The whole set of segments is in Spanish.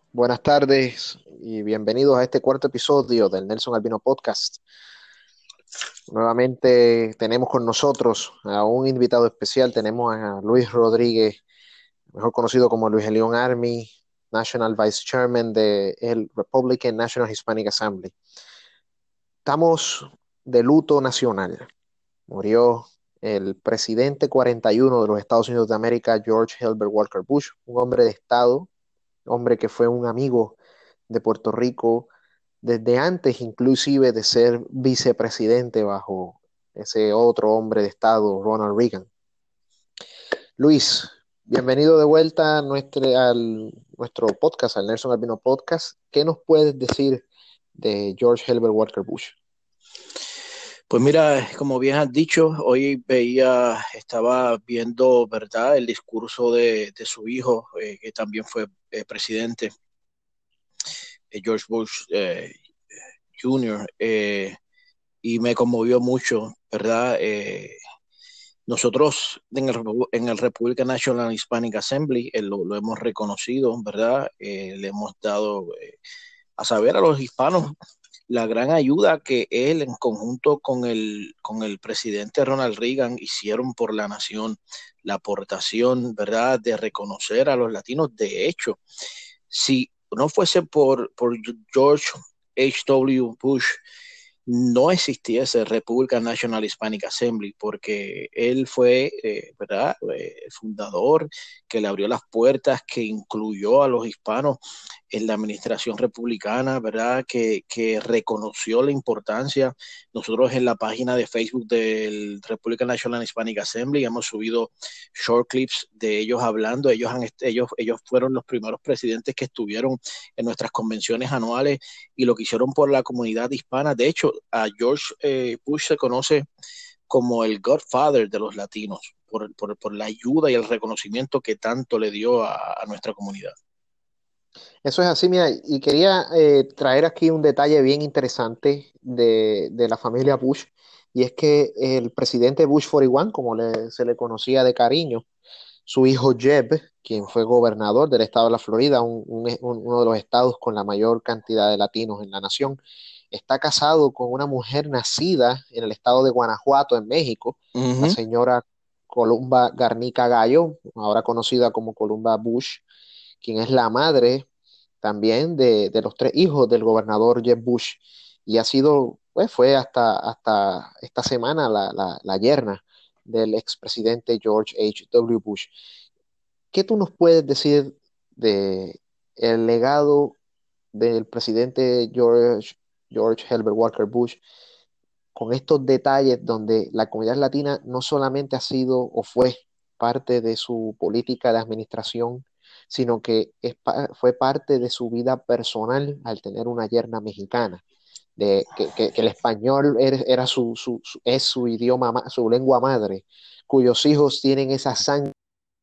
Buenas tardes y bienvenidos a este cuarto episodio del Nelson Albino Podcast. Nuevamente tenemos con nosotros a un invitado especial. Tenemos a Luis Rodríguez, mejor conocido como Luis León Army, National Vice Chairman de el Republican National Hispanic Assembly. Estamos de luto nacional. Murió el presidente 41 de los Estados Unidos de América, George Herbert Walker Bush, un hombre de Estado, hombre que fue un amigo de Puerto Rico desde antes inclusive de ser vicepresidente bajo ese otro hombre de Estado, Ronald Reagan. Luis, bienvenido de vuelta a nuestro podcast, al Nelson Albino Podcast. ¿Qué nos puedes decir de George Herbert Walker Bush? Pues mira, como bien has dicho, hoy estaba viendo, ¿verdad?, el discurso de su hijo, que también fue presidente, George Bush Jr., y me conmovió mucho, ¿verdad? Nosotros en el Republican National Hispanic Assembly lo hemos reconocido, ¿verdad? Le hemos dado a saber a los hispanos la gran ayuda que él en conjunto con el presidente Ronald Reagan hicieron por la nación, la aportación, ¿verdad?, de reconocer a los latinos. De hecho, si no fuese por George H. W. Bush, no existiese Republican National Hispanic Assembly, porque él fue, ¿verdad?, el fundador que le abrió las puertas, que incluyó a los hispanos en la administración republicana, ¿verdad?, que reconoció la importancia. Nosotros en la página de Facebook del Republican National Hispanic Assembly hemos subido short clips de ellos hablando. Ellos fueron los primeros presidentes que estuvieron en nuestras convenciones anuales y lo que hicieron por la comunidad hispana. De hecho, a George Bush se conoce como el Godfather de los latinos por la ayuda y el reconocimiento que tanto le dio a nuestra comunidad. Eso es así, mira, y quería traer aquí un detalle bien interesante de la familia Bush, y es que el presidente Bush 41, como se le conocía de cariño, su hijo Jeb, quien fue gobernador del estado de la Florida, uno de los estados con la mayor cantidad de latinos en la nación, está casado con una mujer nacida en el estado de Guanajuato, en México, la Uh-huh. señora Columba Garnica Gallo, ahora conocida como Columba Bush, quien es la madre también de los tres hijos del gobernador Jeb Bush, y ha sido, pues fue hasta esta semana la yerna del expresidente George H. W. Bush. ¿Qué tú nos puedes decir de el legado del presidente George Herbert Walker Bush con estos detalles donde la comunidad latina no solamente ha sido o fue parte de su política de administración, sino que fue parte de su vida personal al tener una yerna mexicana, que el español era es su idioma, su lengua madre, cuyos hijos tienen esa sangre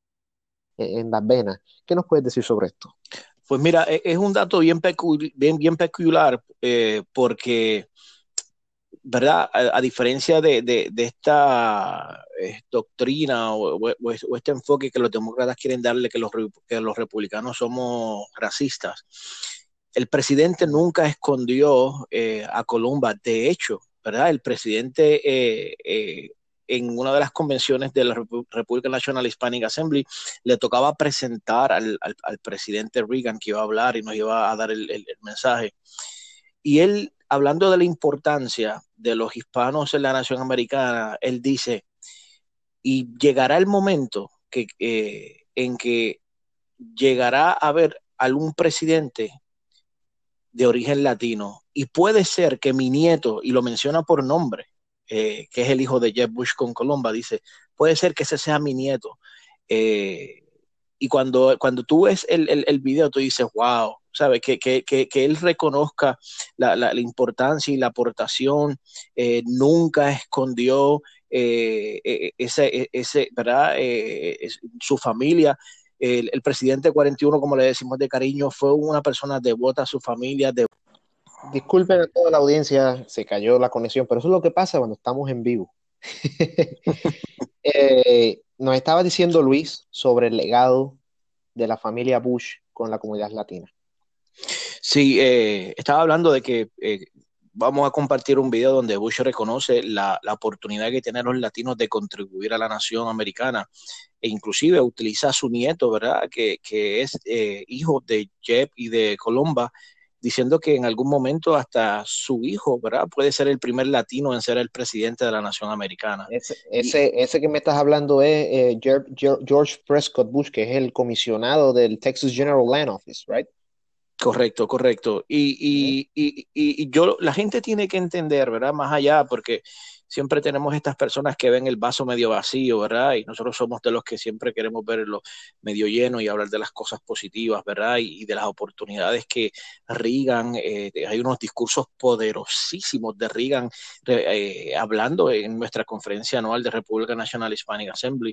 en las venas? ¿Qué nos puedes decir sobre esto? Pues mira, es un dato bien peculiar, porque, ¿verdad? A diferencia de esta doctrina o este enfoque que los demócratas quieren darle, que los republicanos somos racistas, el presidente nunca escondió a Columba. De hecho, ¿verdad? El presidente en una de las convenciones de la Republican National Hispanic Assembly le tocaba presentar al presidente Reagan, que iba a hablar y nos iba a dar el mensaje. Y él, hablando de la importancia de los hispanos en la nación americana, él dice, y llegará el momento en que llegará a haber algún presidente de origen latino, y puede ser que mi nieto, y lo menciona por nombre, que es el hijo de Jeb Bush con Columba, dice, puede ser que ese sea mi nieto. Eh, y cuando tú ves el video, tú dices, wow, ¿sabes? Que él reconozca la importancia y la aportación, nunca escondió ¿verdad? Su familia. El presidente 41, como le decimos de cariño, fue una persona devota a su familia. Disculpen a toda la audiencia, se cayó la conexión, pero eso es lo que pasa cuando estamos en vivo. Nos estaba diciendo Luis sobre el legado de la familia Bush con la comunidad latina. Sí, estaba hablando de que vamos a compartir un video donde Bush reconoce la oportunidad que tienen los latinos de contribuir a la nación americana e inclusive utiliza a su nieto, ¿verdad? Que es hijo de Jeb y de Colomba, diciendo que en algún momento hasta su hijo, ¿verdad? Puede ser el primer latino en ser el presidente de la nación americana. Y Ese que me estás hablando es George Prescott Bush, que es el comisionado del Texas General Land Office, right? correcto, correcto. Ujú. Y yo, la gente tiene que entender, ¿verdad? Más allá, porque siempre tenemos estas personas que ven el vaso medio vacío, ¿verdad? Y nosotros somos de los que siempre queremos verlo medio lleno y hablar de las cosas positivas, ¿verdad? Y de las oportunidades que Reagan, hay unos discursos poderosísimos de Reagan hablando en nuestra conferencia anual de Republican National Hispanic Assembly.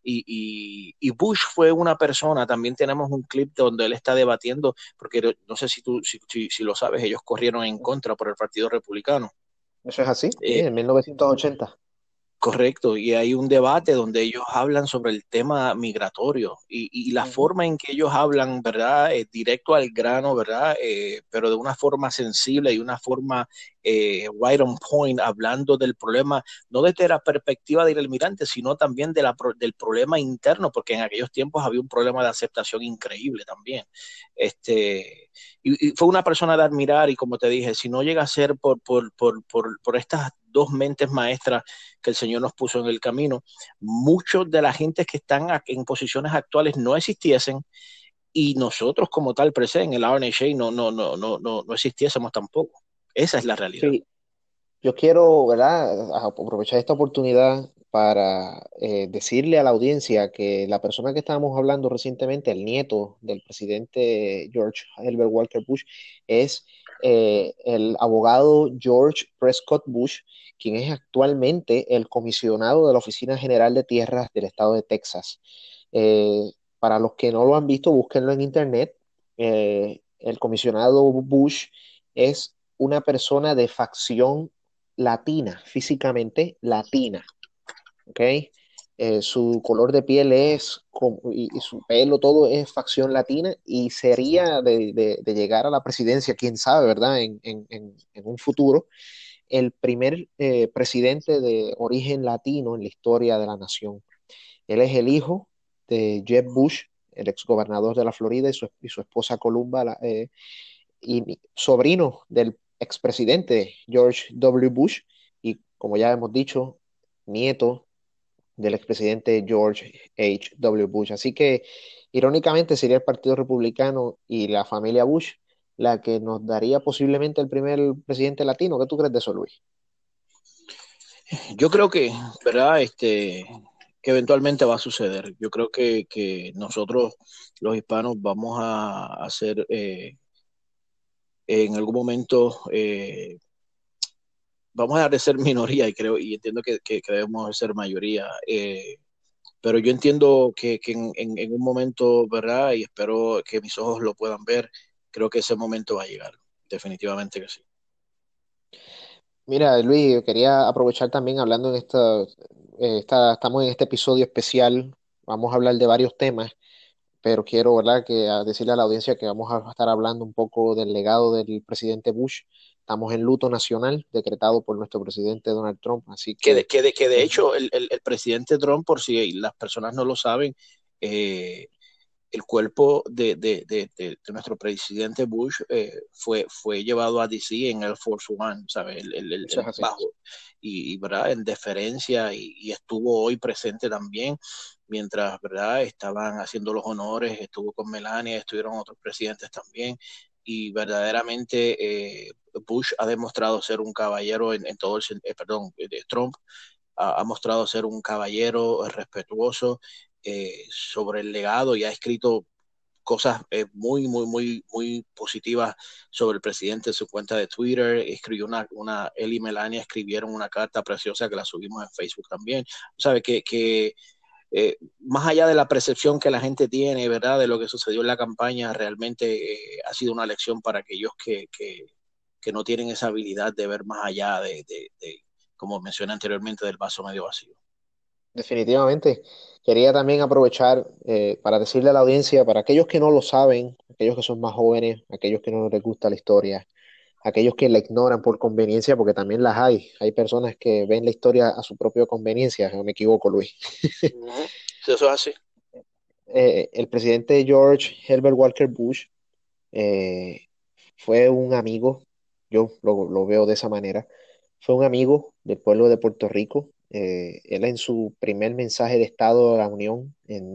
Y Bush fue una persona, también tenemos un clip donde él está debatiendo porque no sé si tú si lo sabes, ellos corrieron en contra por el Partido Republicano. Eso es así, sí, Eh, en 1980. Correcto, y hay un debate donde ellos hablan sobre el tema migratorio y la Ujú. forma en que ellos hablan, ¿verdad? Directo al grano, ¿verdad? Pero de una forma sensible y una forma right on point, hablando del problema, no desde la perspectiva del inmigrante, sino también del problema interno, porque en aquellos tiempos había un problema de aceptación increíble también. Y fue una persona de admirar y como te dije, si no llega a ser por estas dos mentes maestras que el Señor nos puso en el camino, muchos de la gente que están en posiciones actuales no existiesen y nosotros como tal presente en el RNHA no existiésemos tampoco. Esa es la realidad. Sí, yo quiero, ¿verdad?, aprovechar esta oportunidad para decirle a la audiencia que la persona que estábamos hablando recientemente, el nieto del presidente George Herbert Walker Bush, es el abogado George Prescott Bush, quien es actualmente el comisionado de la Oficina General de Tierras del estado de Texas. Para los que no lo han visto, búsquenlo en internet. El comisionado Bush es una persona de facción latina, físicamente latina, ¿ok? Su color de piel y su pelo, todo es facción latina y sería de llegar a la presidencia, quién sabe, ¿verdad? En un futuro, el primer presidente de origen latino en la historia de la nación. Él es el hijo de Jeb Bush, el exgobernador de la Florida, y su esposa Columba, y sobrino del expresidente George W. Bush y, como ya hemos dicho, nieto del expresidente George H. W. Bush. Así que, irónicamente, sería el Partido Republicano y la familia Bush la que nos daría posiblemente el primer presidente latino. ¿Qué tú crees de eso, Luis? Yo creo que, ¿verdad? Que eventualmente va a suceder. Yo creo que nosotros, los hispanos, vamos a hacer en algún momento vamos a dejar de ser minoría y creo y entiendo que debemos de ser mayoría. Pero yo entiendo que en un momento, ¿verdad? Y espero que mis ojos lo puedan ver, creo que ese momento va a llegar, definitivamente que sí. Mira, Luis, yo quería aprovechar también hablando en estamos en este episodio especial, vamos a hablar de varios temas, pero quiero, ¿verdad?, decirle a la audiencia que vamos a estar hablando un poco del legado del presidente Bush. Estamos en luto nacional decretado por nuestro presidente Donald Trump, así que Que de es hecho el presidente Trump, por si las personas no lo saben, eh, el cuerpo de nuestro presidente Bush fue llevado a DC en el Force One, ¿sabes? eso es así. Bajo, ¿verdad? En deferencia y estuvo hoy presente también, mientras, ¿verdad? Estaban haciendo los honores, estuvo con Melania, estuvieron otros presidentes también, y verdaderamente Bush ha demostrado ser un caballero en todo perdón, Trump ha mostrado ser un caballero respetuoso sobre el legado y ha escrito cosas muy positivas sobre el presidente en su cuenta de Twitter. Escribió él y Melania escribieron una carta preciosa que la subimos en Facebook también. Sabe que más allá de la percepción que la gente tiene, ¿verdad? De lo que sucedió en la campaña, realmente ha sido una lección para aquellos que no tienen esa habilidad de ver más allá como mencioné anteriormente, del vaso medio vacío. Definitivamente. Quería también aprovechar para decirle a la audiencia, para aquellos que no lo saben, aquellos que son más jóvenes, aquellos que no les gusta la historia, aquellos que la ignoran por conveniencia, porque también las hay. Hay personas que ven la historia a su propia conveniencia, no me equivoco, Luis. Ujú. Sí, eso es así. El presidente George Herbert Walker Bush eh, fue un amigo, yo lo veo de esa manera, fue un amigo del pueblo de Puerto Rico. Él en su primer mensaje de Estado de la Unión en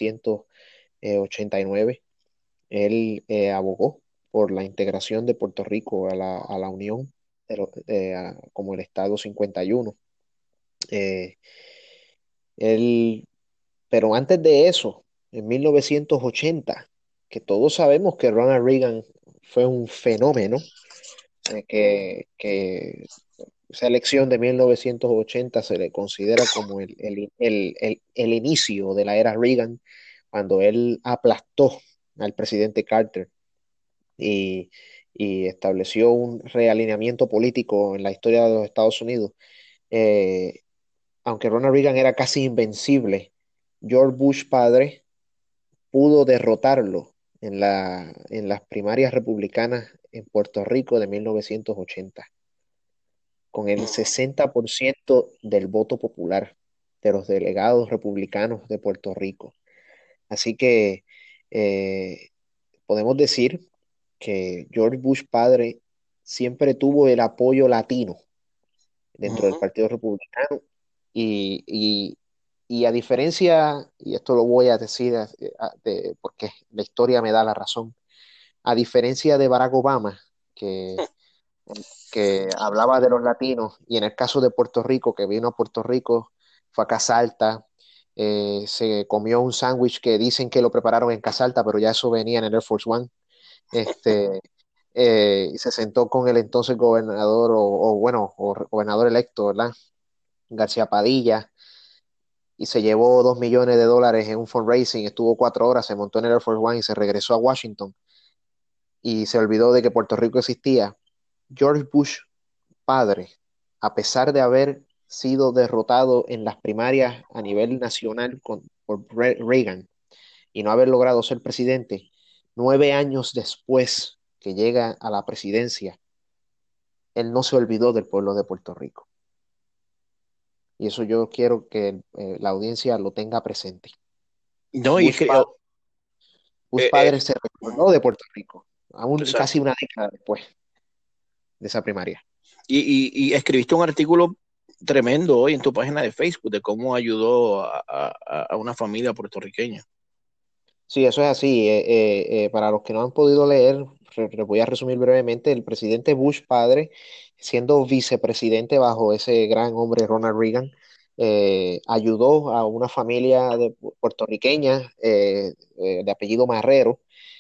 1989, él abogó por la integración de Puerto Rico a la Unión como el Estado 51. Eh, él, pero antes de eso, en 1980, que todos sabemos que Ronald Reagan fue un fenómeno, que esa elección de 1980 se le considera como el inicio de la era Reagan, cuando él aplastó al presidente Carter y, y estableció un realineamiento político en la historia de los Estados Unidos. Eh, Aunque Ronald Reagan era casi invencible, George Bush padre pudo derrotarlo en las primarias republicanas en Puerto Rico de 1980 con el Ujú. 60% del voto popular de los delegados republicanos de Puerto Rico. Así que eh, podemos decir que George Bush padre siempre tuvo el apoyo latino dentro del Ujú. Partido Republicano y, y, y a diferencia, y esto lo voy a decir porque la historia me da la razón, a diferencia de Barack Obama, que que hablaba de los latinos, y en el caso de Puerto Rico, que vino a Puerto Rico, fue a Casa Alta, se comió un sándwich que dicen que lo prepararon en Casa Alta, pero ya eso venía en el Air Force One, este, y se sentó con el entonces gobernador, o gobernador electo, ¿verdad? García Padilla, y se llevó $2 millones en un fundraising, estuvo 4 horas, se montó en el Air Force One y se regresó a Washington, y se olvidó de que Puerto Rico existía. George Bush padre, a pesar de haber sido derrotado en las primarias a nivel nacional por Reagan y no haber logrado ser presidente, 9 años después que llega a la presidencia, él no se olvidó del pueblo de Puerto Rico. Y eso yo quiero que la audiencia lo tenga presente. No, y es Bush, que, pa- Bush eh, padre se recordó de Puerto Rico, aún casi exacto. una década después de esa primaria. Y escribiste un artículo tremendo hoy en tu página de Facebook de cómo ayudó a una familia puertorriqueña. Sí, eso es así. Para los que no han podido leer, voy a resumir brevemente. El presidente Bush padre, siendo vicepresidente bajo ese gran hombre Ronald Reagan, ayudó a una familia puertorriqueña de apellido Marrero.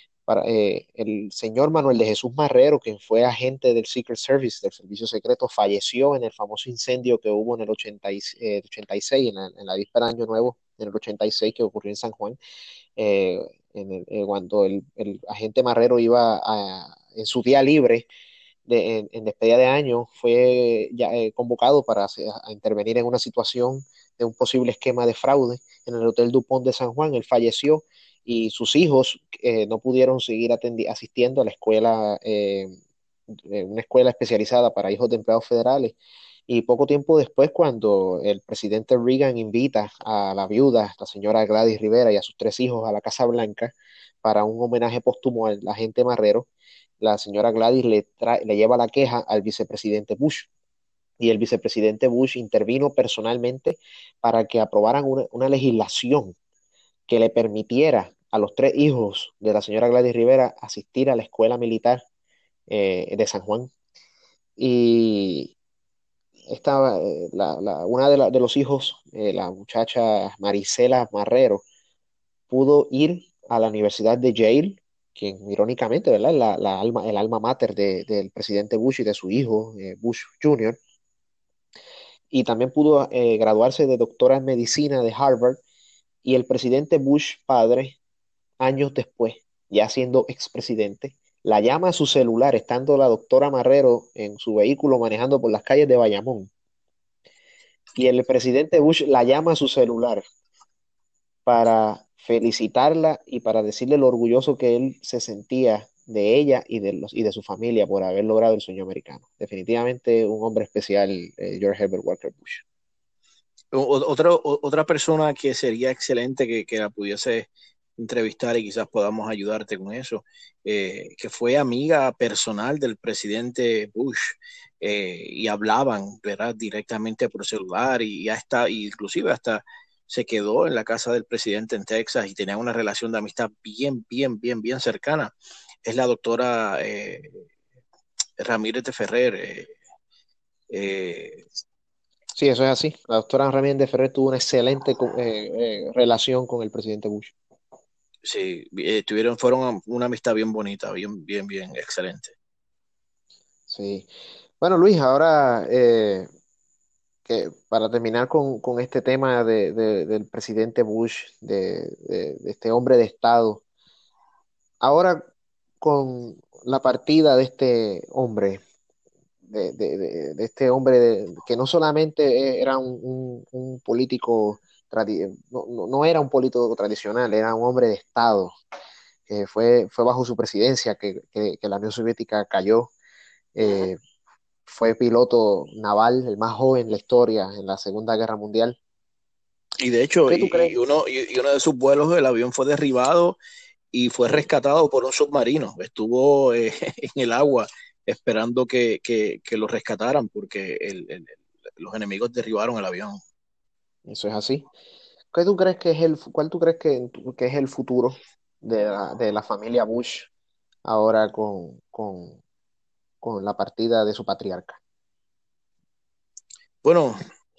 El señor Manuel de Jesús Marrero, quien fue agente del Secret Service, del Servicio Secreto, falleció en el famoso incendio que hubo en el 86, en la víspera de Año Nuevo, en el 86, que ocurrió en San Juan, eh, cuando el agente Marrero iba en su día libre en despedida de año, fue ya, convocado para a intervenir en una situación de un posible esquema de fraude en el Hotel Dupont de San Juan. Él falleció y sus hijos no pudieron seguir asistiendo a la escuela, una escuela especializada para hijos de empleados federales. Y poco tiempo después, cuando el presidente Reagan invita a la viuda, la señora Gladys Rivera, y a sus 3 hijos a la Casa Blanca para un homenaje póstumo al agente Marrero, la señora Gladys le lleva la queja al vicepresidente Bush. Y el vicepresidente Bush intervino personalmente para que aprobaran una legislación que le permitiera a los 3 hijos de la señora Gladys Rivera asistir a la escuela militar de San Juan. Y una de los hijos, la muchacha Marisela Marrero, pudo ir a la Universidad de Yale, quien irónicamente, ¿verdad? El alma mater del presidente Bush y de su hijo, Bush Jr., y también pudo graduarse de doctora en medicina de Harvard, y el presidente Bush padre, años después, ya siendo expresidente, la llama a su celular, estando la doctora Marrero en su vehículo manejando por las calles de Bayamón, y el presidente Bush la llama a su celular para felicitarla y para decirle lo orgulloso que él se sentía de ella y de su familia por haber logrado el sueño americano. Definitivamente un hombre especial, George Herbert Walker Bush. Otra persona que sería excelente que la pudiese entrevistar y quizás podamos ayudarte con eso, que fue amiga personal del presidente Bush, y hablaban, ¿verdad?, directamente por celular y hasta, inclusive hasta se quedó en la casa del presidente en Texas y tenía una relación de amistad bien cercana. Es la doctora Ramírez de Ferrer. Eh, Sí, eso es así. La doctora Ramírez de Ferrer tuvo una excelente relación con el presidente Bush. Sí, fueron una amistad bien bonita, bien, excelente. Sí. Bueno, Luis, ahora que para terminar con este tema del presidente Bush, de este hombre de Estado, ahora con la partida de este hombre, de este hombre que no solamente era un político, no era un político tradicional, era un hombre de Estado, que fue bajo su presidencia que la Unión Soviética cayó. eh, Fue piloto naval, el más joven en la historia en la Segunda Guerra Mundial. Y de hecho, ¿Qué tú crees? y uno de sus vuelos, el avión fue derribado y fue Sí, rescatado por un submarino. Estuvo en el agua esperando que lo rescataran porque los enemigos derribaron el avión. eso es así. ¿Qué tú crees que es cuál tú crees que es el futuro de la familia Bush ahora con la partida de su patriarca? Bueno,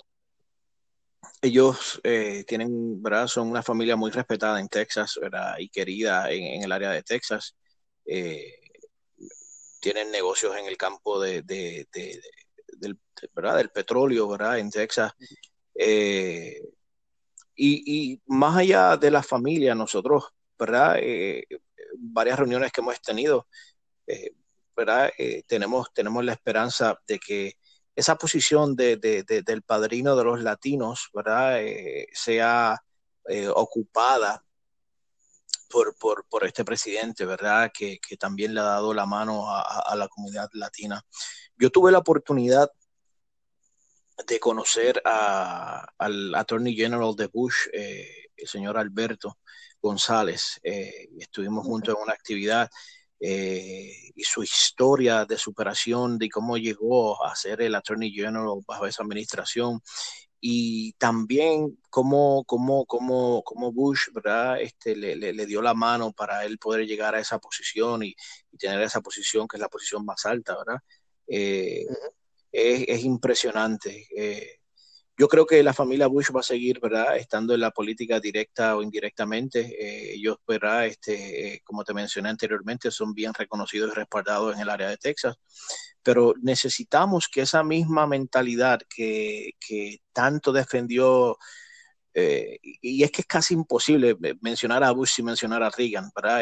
ellos tienen, ¿verdad? Son una familia muy respetada en Texas, ¿verdad? Y querida en el área de Texas. Eh, Tienen negocios en el campo ¿verdad?, del petróleo, ¿verdad? En Texas. Eh, y más allá de la familia, nosotros, ¿verdad? Varias reuniones que hemos tenido, eh, ¿verdad? Tenemos la esperanza de que esa posición del padrino de los latinos, ¿verdad? Sea ocupada por este presidente, ¿verdad? Que también le ha dado la mano a la comunidad latina. Yo tuve la oportunidad de conocer al Attorney General de Bush, el señor Alberto González. Estuvimos juntos en una actividad, y su historia de superación, de cómo llegó a ser el Attorney General bajo esa administración, y también cómo Bush, ¿verdad? Le dio la mano para él poder llegar a esa posición y tener esa posición que es la posición más alta, ¿verdad? Eh, Ujú. es impresionante. Yo creo que la familia Bush va a seguir, ¿verdad?, estando en la política directa o indirectamente. Ellos, ¿verdad?, como te mencioné anteriormente, son bien reconocidos y respaldados en el área de Texas, pero necesitamos que esa misma mentalidad que tanto defendió, y es que es casi imposible mencionar a Bush sin mencionar a Reagan, ¿verdad?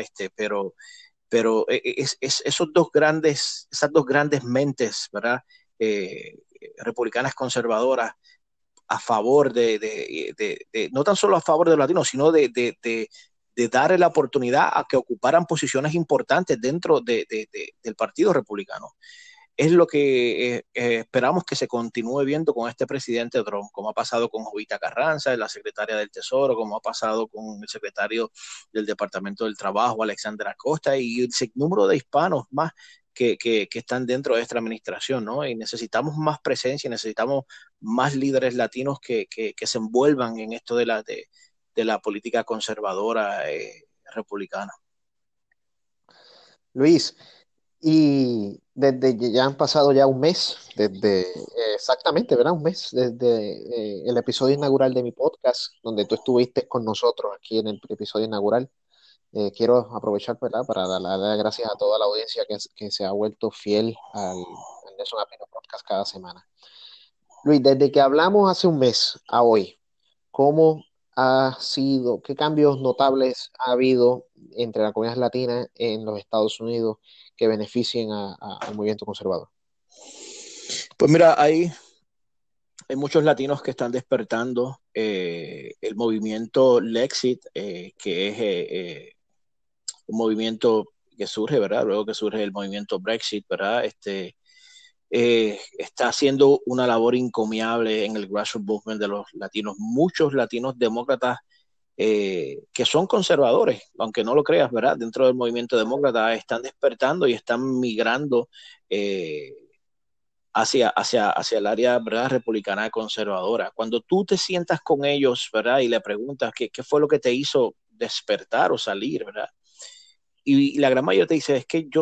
Pero esas dos grandes mentes, ¿verdad? Eh, Republicanas conservadoras a favor no tan solo a favor de los latinos, sino de darle la oportunidad a que ocuparan posiciones importantes dentro del Partido Republicano. Es lo que esperamos que se continúe viendo con este presidente Trump, como ha pasado con Jovita Carranza, la secretaria del Tesoro, como ha pasado con el secretario del Departamento del Trabajo, Alexander Acosta, y el número de hispanos más que están dentro de esta administración, ¿no? Y necesitamos más presencia, necesitamos más líderes latinos que se envuelvan en esto de la política conservadora republicana. Luis, y desde que ya han pasado ya un mes, exactamente, ¿verdad? Un mes desde el episodio inaugural de mi podcast, donde tú estuviste con nosotros aquí en el episodio inaugural. Quiero aprovechar, ¿verdad?, para darle las gracias a toda la audiencia que se ha vuelto fiel al Nelson Apino Podcast cada semana. Luis, desde que hablamos hace un mes a hoy, ¿cómo ha sido, qué cambios notables ha habido entre la comunidad latina en los Estados Unidos que beneficien al movimiento conservador? Pues mira, hay muchos latinos que están despertando. El movimiento Lexit, que es un movimiento que surge, ¿verdad? Luego que surge el movimiento Brexit, ¿verdad? Está haciendo una labor encomiable en el grassroots movement de los latinos. Muchos latinos demócratas que son conservadores, aunque no lo creas, ¿verdad? Dentro del movimiento demócrata están despertando y están migrando eh, hacia el área, ¿verdad? Republicana conservadora. Cuando tú te sientas con ellos, ¿verdad? Y le preguntas qué fue lo que te hizo despertar o salir, ¿verdad? Y la gran mayoría te dice, es que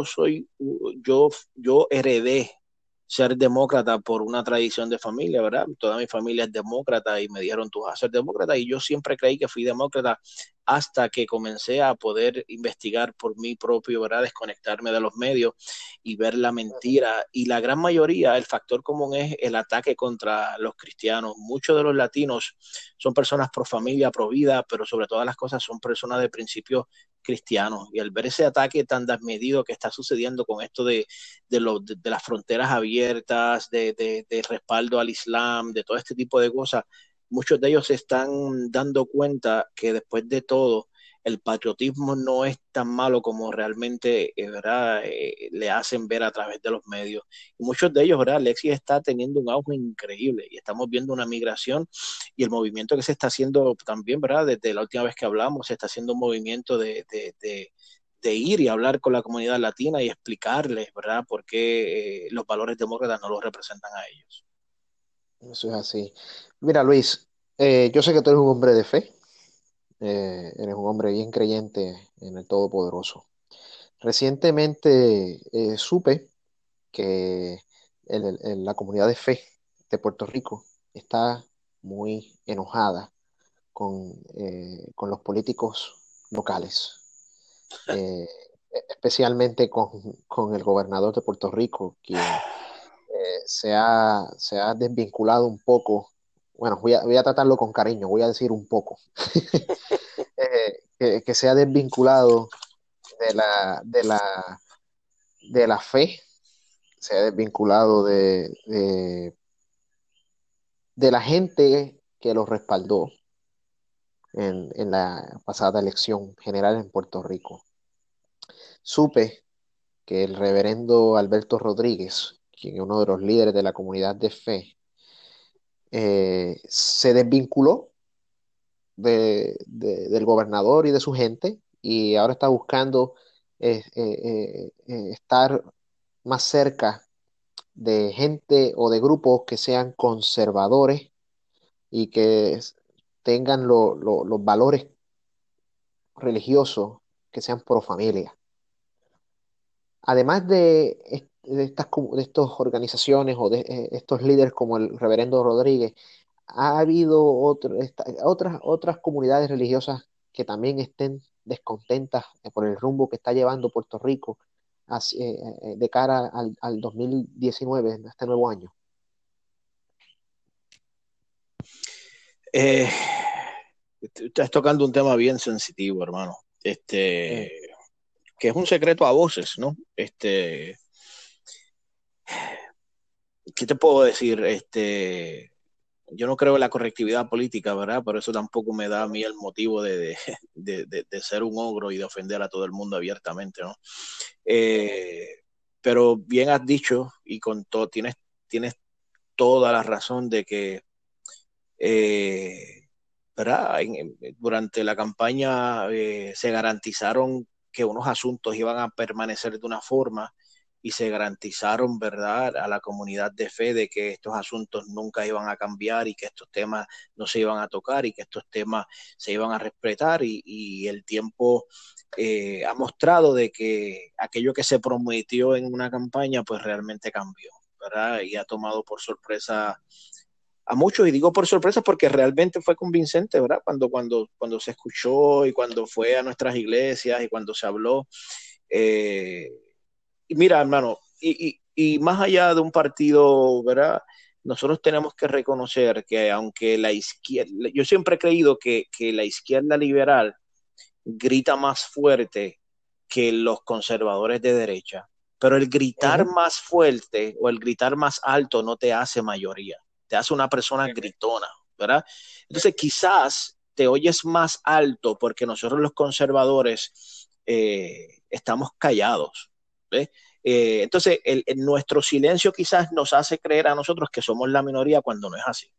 yo heredé ser demócrata por una tradición de familia, ¿verdad? Toda mi familia es demócrata y me dijeron, tú vas a ser demócrata, y yo siempre creí que fui demócrata hasta que comencé a poder investigar por mí propio, ¿verdad? Desconectarme de los medios y ver la mentira. Y la gran mayoría, el factor común es el ataque contra los cristianos. Muchos de los latinos son personas pro familia, pro vida, pero sobre todas las cosas son personas de principios cristianos. Y al ver ese ataque tan desmedido que está sucediendo con esto de las fronteras abiertas, de respaldo al Islam, de todo este tipo de cosas, muchos de ellos se están dando cuenta que después de todo, el patriotismo no es tan malo como realmente ¿verdad? Le hacen ver a través de los medios. Y muchos de ellos, ¿verdad? Alexis está teniendo un auge increíble y estamos viendo una migración y el movimiento que se está haciendo también, ¿verdad? Desde la última vez que hablamos, se está haciendo un movimiento de ir y hablar con la comunidad latina y explicarles, ¿verdad?, por qué los valores demócratas no los representan a ellos. Eso es así. Mira, Luis, yo sé que tú eres un hombre de fe, eres un hombre bien creyente en el Todopoderoso. Recientemente supe que la comunidad de fe de Puerto Rico está muy enojada con los políticos locales, eh, especialmente con el gobernador de Puerto Rico, quien se ha desvinculado un poco. Bueno, voy a tratarlo con cariño, voy a decir un poco, que se ha desvinculado de de la fe, se ha desvinculado de la gente que lo respaldó en la pasada elección general en Puerto Rico. Supe que el reverendo Alberto Rodríguez, quien es uno de los líderes de la comunidad de fe, se desvinculó del gobernador y de su gente y ahora está buscando estar más cerca de gente o de grupos que sean conservadores y que tengan los valores religiosos que sean pro familia. Además de estas organizaciones o de estos líderes como el reverendo Rodríguez, ha habido otras comunidades religiosas que también estén descontentas por el rumbo que está llevando Puerto Rico de cara al 2019, a este nuevo año. Eh, Estás tocando un tema bien sensitivo, hermano. Mm. Que es un secreto a voces, ¿no? ¿Qué te puedo decir? Yo no creo en la correctividad política, ¿verdad? Por eso tampoco me da a mí el motivo de ser un ogro y de ofender a todo el mundo abiertamente, ¿no? Eh, pero bien has dicho y con todo, tienes toda la razón de que, ¿verdad? Durante la campaña se garantizaron que unos asuntos iban a permanecer de una forma y se garantizaron, ¿verdad?, a la comunidad de fe de que estos asuntos nunca iban a cambiar y que estos temas no se iban a tocar y que estos temas se iban a respetar y el tiempo ha mostrado de que aquello que se prometió en una campaña pues realmente cambió, ¿verdad? Y ha tomado por sorpresa a muchos, y digo por sorpresa porque realmente fue convincente, ¿verdad? Cuando se escuchó y cuando fue a nuestras iglesias y cuando se habló. Eh, y mira, hermano, y más allá de un partido, ¿verdad? Nosotros tenemos que reconocer que aunque la izquierda, yo siempre he creído que la izquierda liberal grita más fuerte que los conservadores de derecha, pero el gritar Ujú. más fuerte o el gritar más alto no te hace mayoría. te hace una persona gritona, ¿verdad? Entonces quizás te oyes más alto porque nosotros los conservadores estamos callados, ¿ves? Entonces, nuestro silencio quizás nos hace creer a nosotros que somos la minoría cuando no es así.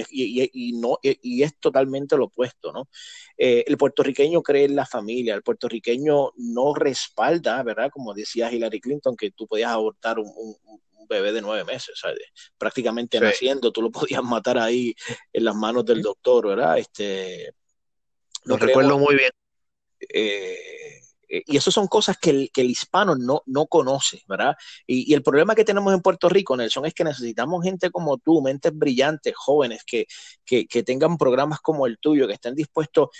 Y es totalmente lo opuesto, ¿no? El puertorriqueño cree en la familia, el puertorriqueño no respalda, ¿verdad? Como decía Hillary Clinton, que tú podías abortar un bebé de 9 meses, ¿sabes? Prácticamente Sí. naciendo, tú lo podías matar ahí en las manos del doctor, ¿verdad? No Lo creemos, recuerdo muy bien. eh, y eso son cosas que el hispano no conoce, ¿verdad? Y el problema que tenemos en Puerto Rico, Nelson, es que necesitamos gente como tú, mentes brillantes, jóvenes, que tengan programas como el tuyo, que estén dispuestos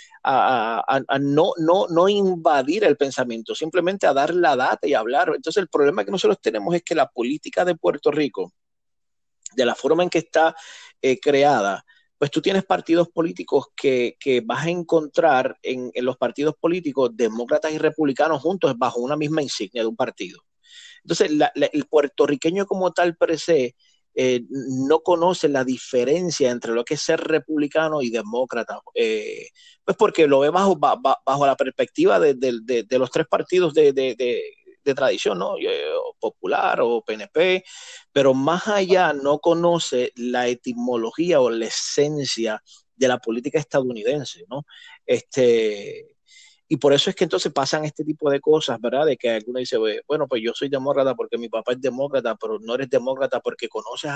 a no invadir el pensamiento, simplemente a dar la data y hablar. Entonces, el problema que nosotros tenemos es que la política de Puerto Rico, de la forma en que está creada, pues tú tienes partidos políticos que vas a encontrar en los partidos políticos demócratas y republicanos juntos bajo una misma insignia de un partido. Entonces, el puertorriqueño como tal per se no conoce la diferencia entre lo que es ser republicano y demócrata, pues porque lo ve bajo la perspectiva de los tres partidos de tradición, ¿no? Popular o PNP, pero más allá no conoce la etimología o la esencia de la política estadounidense, ¿no? Este, y por eso es que entonces pasan este tipo de cosas, ¿verdad? De que alguno dice, bueno, pues yo soy demócrata porque mi papá es demócrata, pero no eres demócrata porque conoces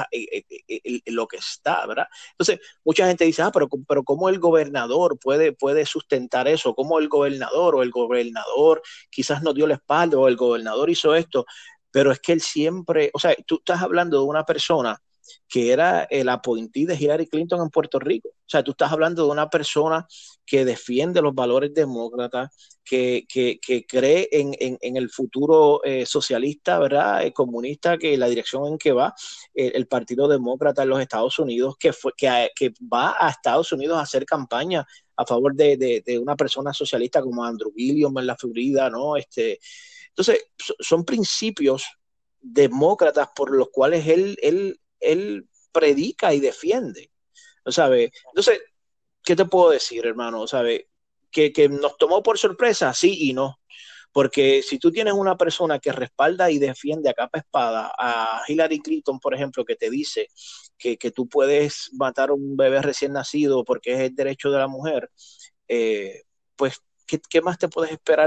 lo que está, ¿verdad? Entonces, mucha gente dice, pero ¿cómo el gobernador puede sustentar eso? ¿Cómo el gobernador o el gobernador quizás nos dio la espalda o el gobernador hizo esto? Pero es que él siempre, o sea, tú estás hablando de una persona que era el appointee de Hillary Clinton en Puerto Rico. O sea, tú estás hablando de una persona que defiende los valores demócratas, que cree en el futuro socialista, ¿verdad? Comunista, que la dirección en que va el Partido Demócrata en los Estados Unidos, que va a Estados Unidos a hacer campaña a favor de una persona socialista como Andrew Gillum en la Florida, ¿no? Entonces, son principios demócratas por los cuales él predica y defiende, ¿no sabe? Entonces, ¿qué te puedo decir, hermano? ¿Sabe? Que nos tomó por sorpresa, sí y no. Porque si tú tienes una persona que respalda y defiende a capa espada a Hillary Clinton, por ejemplo, que te dice que tú puedes matar a un bebé recién nacido porque es el derecho de la mujer, pues, ¿qué más te puedes esperar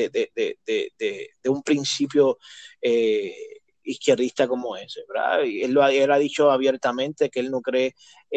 de un principio izquierdista como ese? ¿Verdad? Y él ha dicho abiertamente que él no cree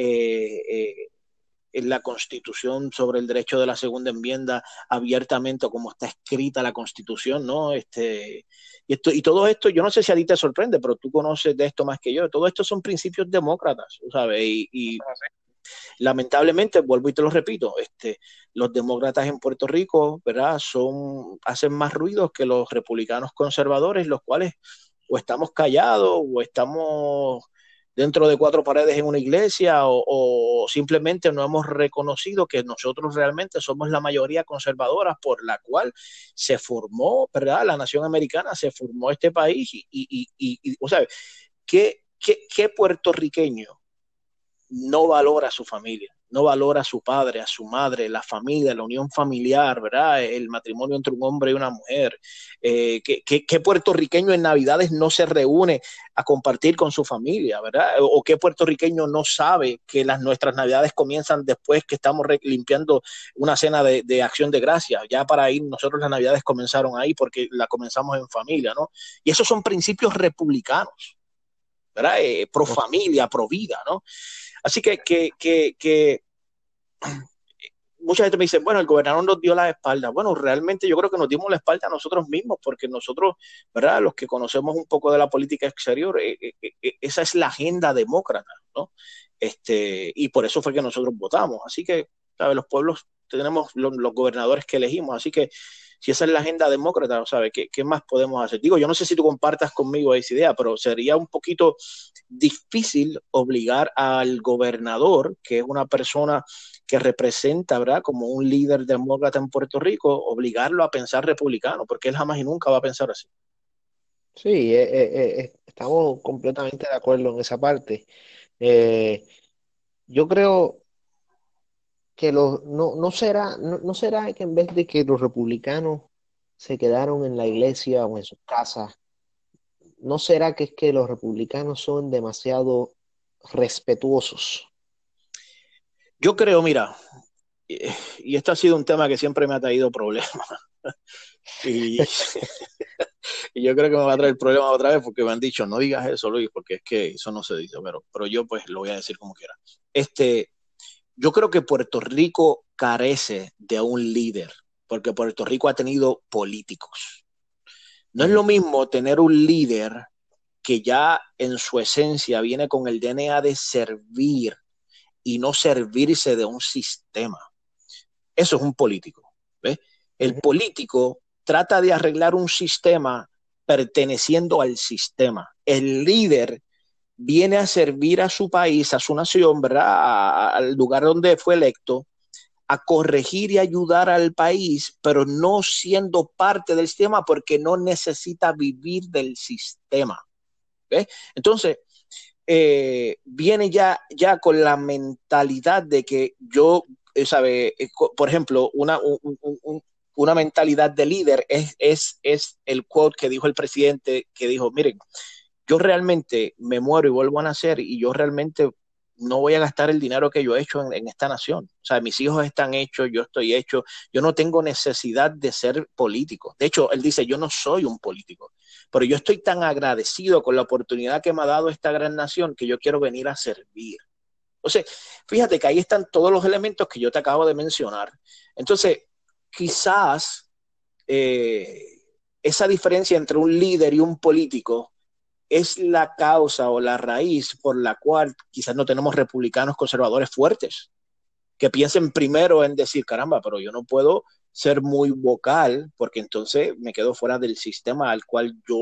en la Constitución sobre el derecho de la segunda enmienda abiertamente como está escrita la Constitución, ¿no? Y todo esto, yo no sé si a ti te sorprende, pero tú conoces de esto más que yo. Todo esto son principios demócratas, ¿sabes? Y lamentablemente, vuelvo y te lo repito, los demócratas en Puerto Rico, ¿verdad? Hacen más ruido que los republicanos conservadores, los cuales o estamos callados o estamos dentro de cuatro paredes en una iglesia o simplemente no hemos reconocido que nosotros realmente somos la mayoría conservadora por la cual se formó, ¿verdad? La nación americana, se formó este país o sea, ¿qué puertorriqueño no valora a su familia, no valora a su padre, a su madre, la familia, la unión familiar, ¿verdad? El matrimonio entre un hombre y una mujer. ¿Qué puertorriqueño en Navidades no se reúne a compartir con su familia, ¿verdad? O qué puertorriqueño no sabe que nuestras Navidades comienzan después que estamos limpiando una cena de acción de gracias? Ya para ir, nosotros las Navidades comenzaron ahí porque la comenzamos en familia, ¿no? Y esos son principios republicanos, ¿verdad? Pro familia, pro vida, ¿no? Así que mucha gente me dice, bueno, el gobernador nos dio la espalda. Bueno, realmente yo creo que nos dimos la espalda a nosotros mismos, porque nosotros, ¿verdad? Los que conocemos un poco de la política exterior, esa es la agenda demócrata, ¿no? Y por eso fue que nosotros votamos. Así que, ¿sabes? Los pueblos tenemos los gobernadores que elegimos, así que si esa es la agenda demócrata, ¿sabes? ¿Qué más podemos hacer? Digo, yo no sé si tú compartas conmigo esa idea, pero sería un poquito difícil obligar al gobernador, que es una persona que representa, ¿verdad? Como un líder demócrata en Puerto Rico, obligarlo a pensar republicano, porque él jamás y nunca va a pensar así. Sí, estamos completamente de acuerdo en esa parte. Eh, yo creo que no será que en vez de que los republicanos se quedaron en la iglesia o en sus casas, no será que es que los republicanos son demasiado respetuosos. Yo creo, mira, y esto ha sido un tema que siempre me ha traído problemas. Y, y yo creo que me va a traer problemas otra vez porque me han dicho, no digas eso, Luis, porque es que eso no se dice, pero yo pues lo voy a decir como quiera. Este, yo creo que Puerto Rico carece de un líder, porque Puerto Rico ha tenido políticos. No es Ujú, lo mismo tener un líder que ya en su esencia viene con el DNA de servir y no servirse de un sistema. Eso es un político. ¿Ves? El ujú. político trata de arreglar un sistema perteneciendo al sistema. El líder viene a servir a su país, a su nación, ¿verdad? Al lugar donde fue electo, a corregir y ayudar al país, pero no siendo parte del sistema porque no necesita vivir del sistema. ¿Ves? Entonces, viene ya con la mentalidad de que yo, ¿sabe? Por ejemplo, una mentalidad de líder es el quote que dijo el presidente, que dijo, miren, yo realmente me muero y vuelvo a nacer y yo realmente no voy a gastar el dinero que yo he hecho en esta nación. O sea, mis hijos están hechos, yo estoy hecho, yo no tengo necesidad de ser político. De hecho, él dice, yo no soy un político, pero yo estoy tan agradecido con la oportunidad que me ha dado esta gran nación que yo quiero venir a servir. Entonces, fíjate que ahí están todos los elementos que yo te acabo de mencionar. Entonces, quizás eh, esa diferencia entre un líder y un político es la causa o la raíz por la cual quizás no tenemos republicanos conservadores fuertes, que piensen primero en decir, caramba, pero yo no puedo ser muy vocal porque entonces me quedo fuera del sistema al cual yo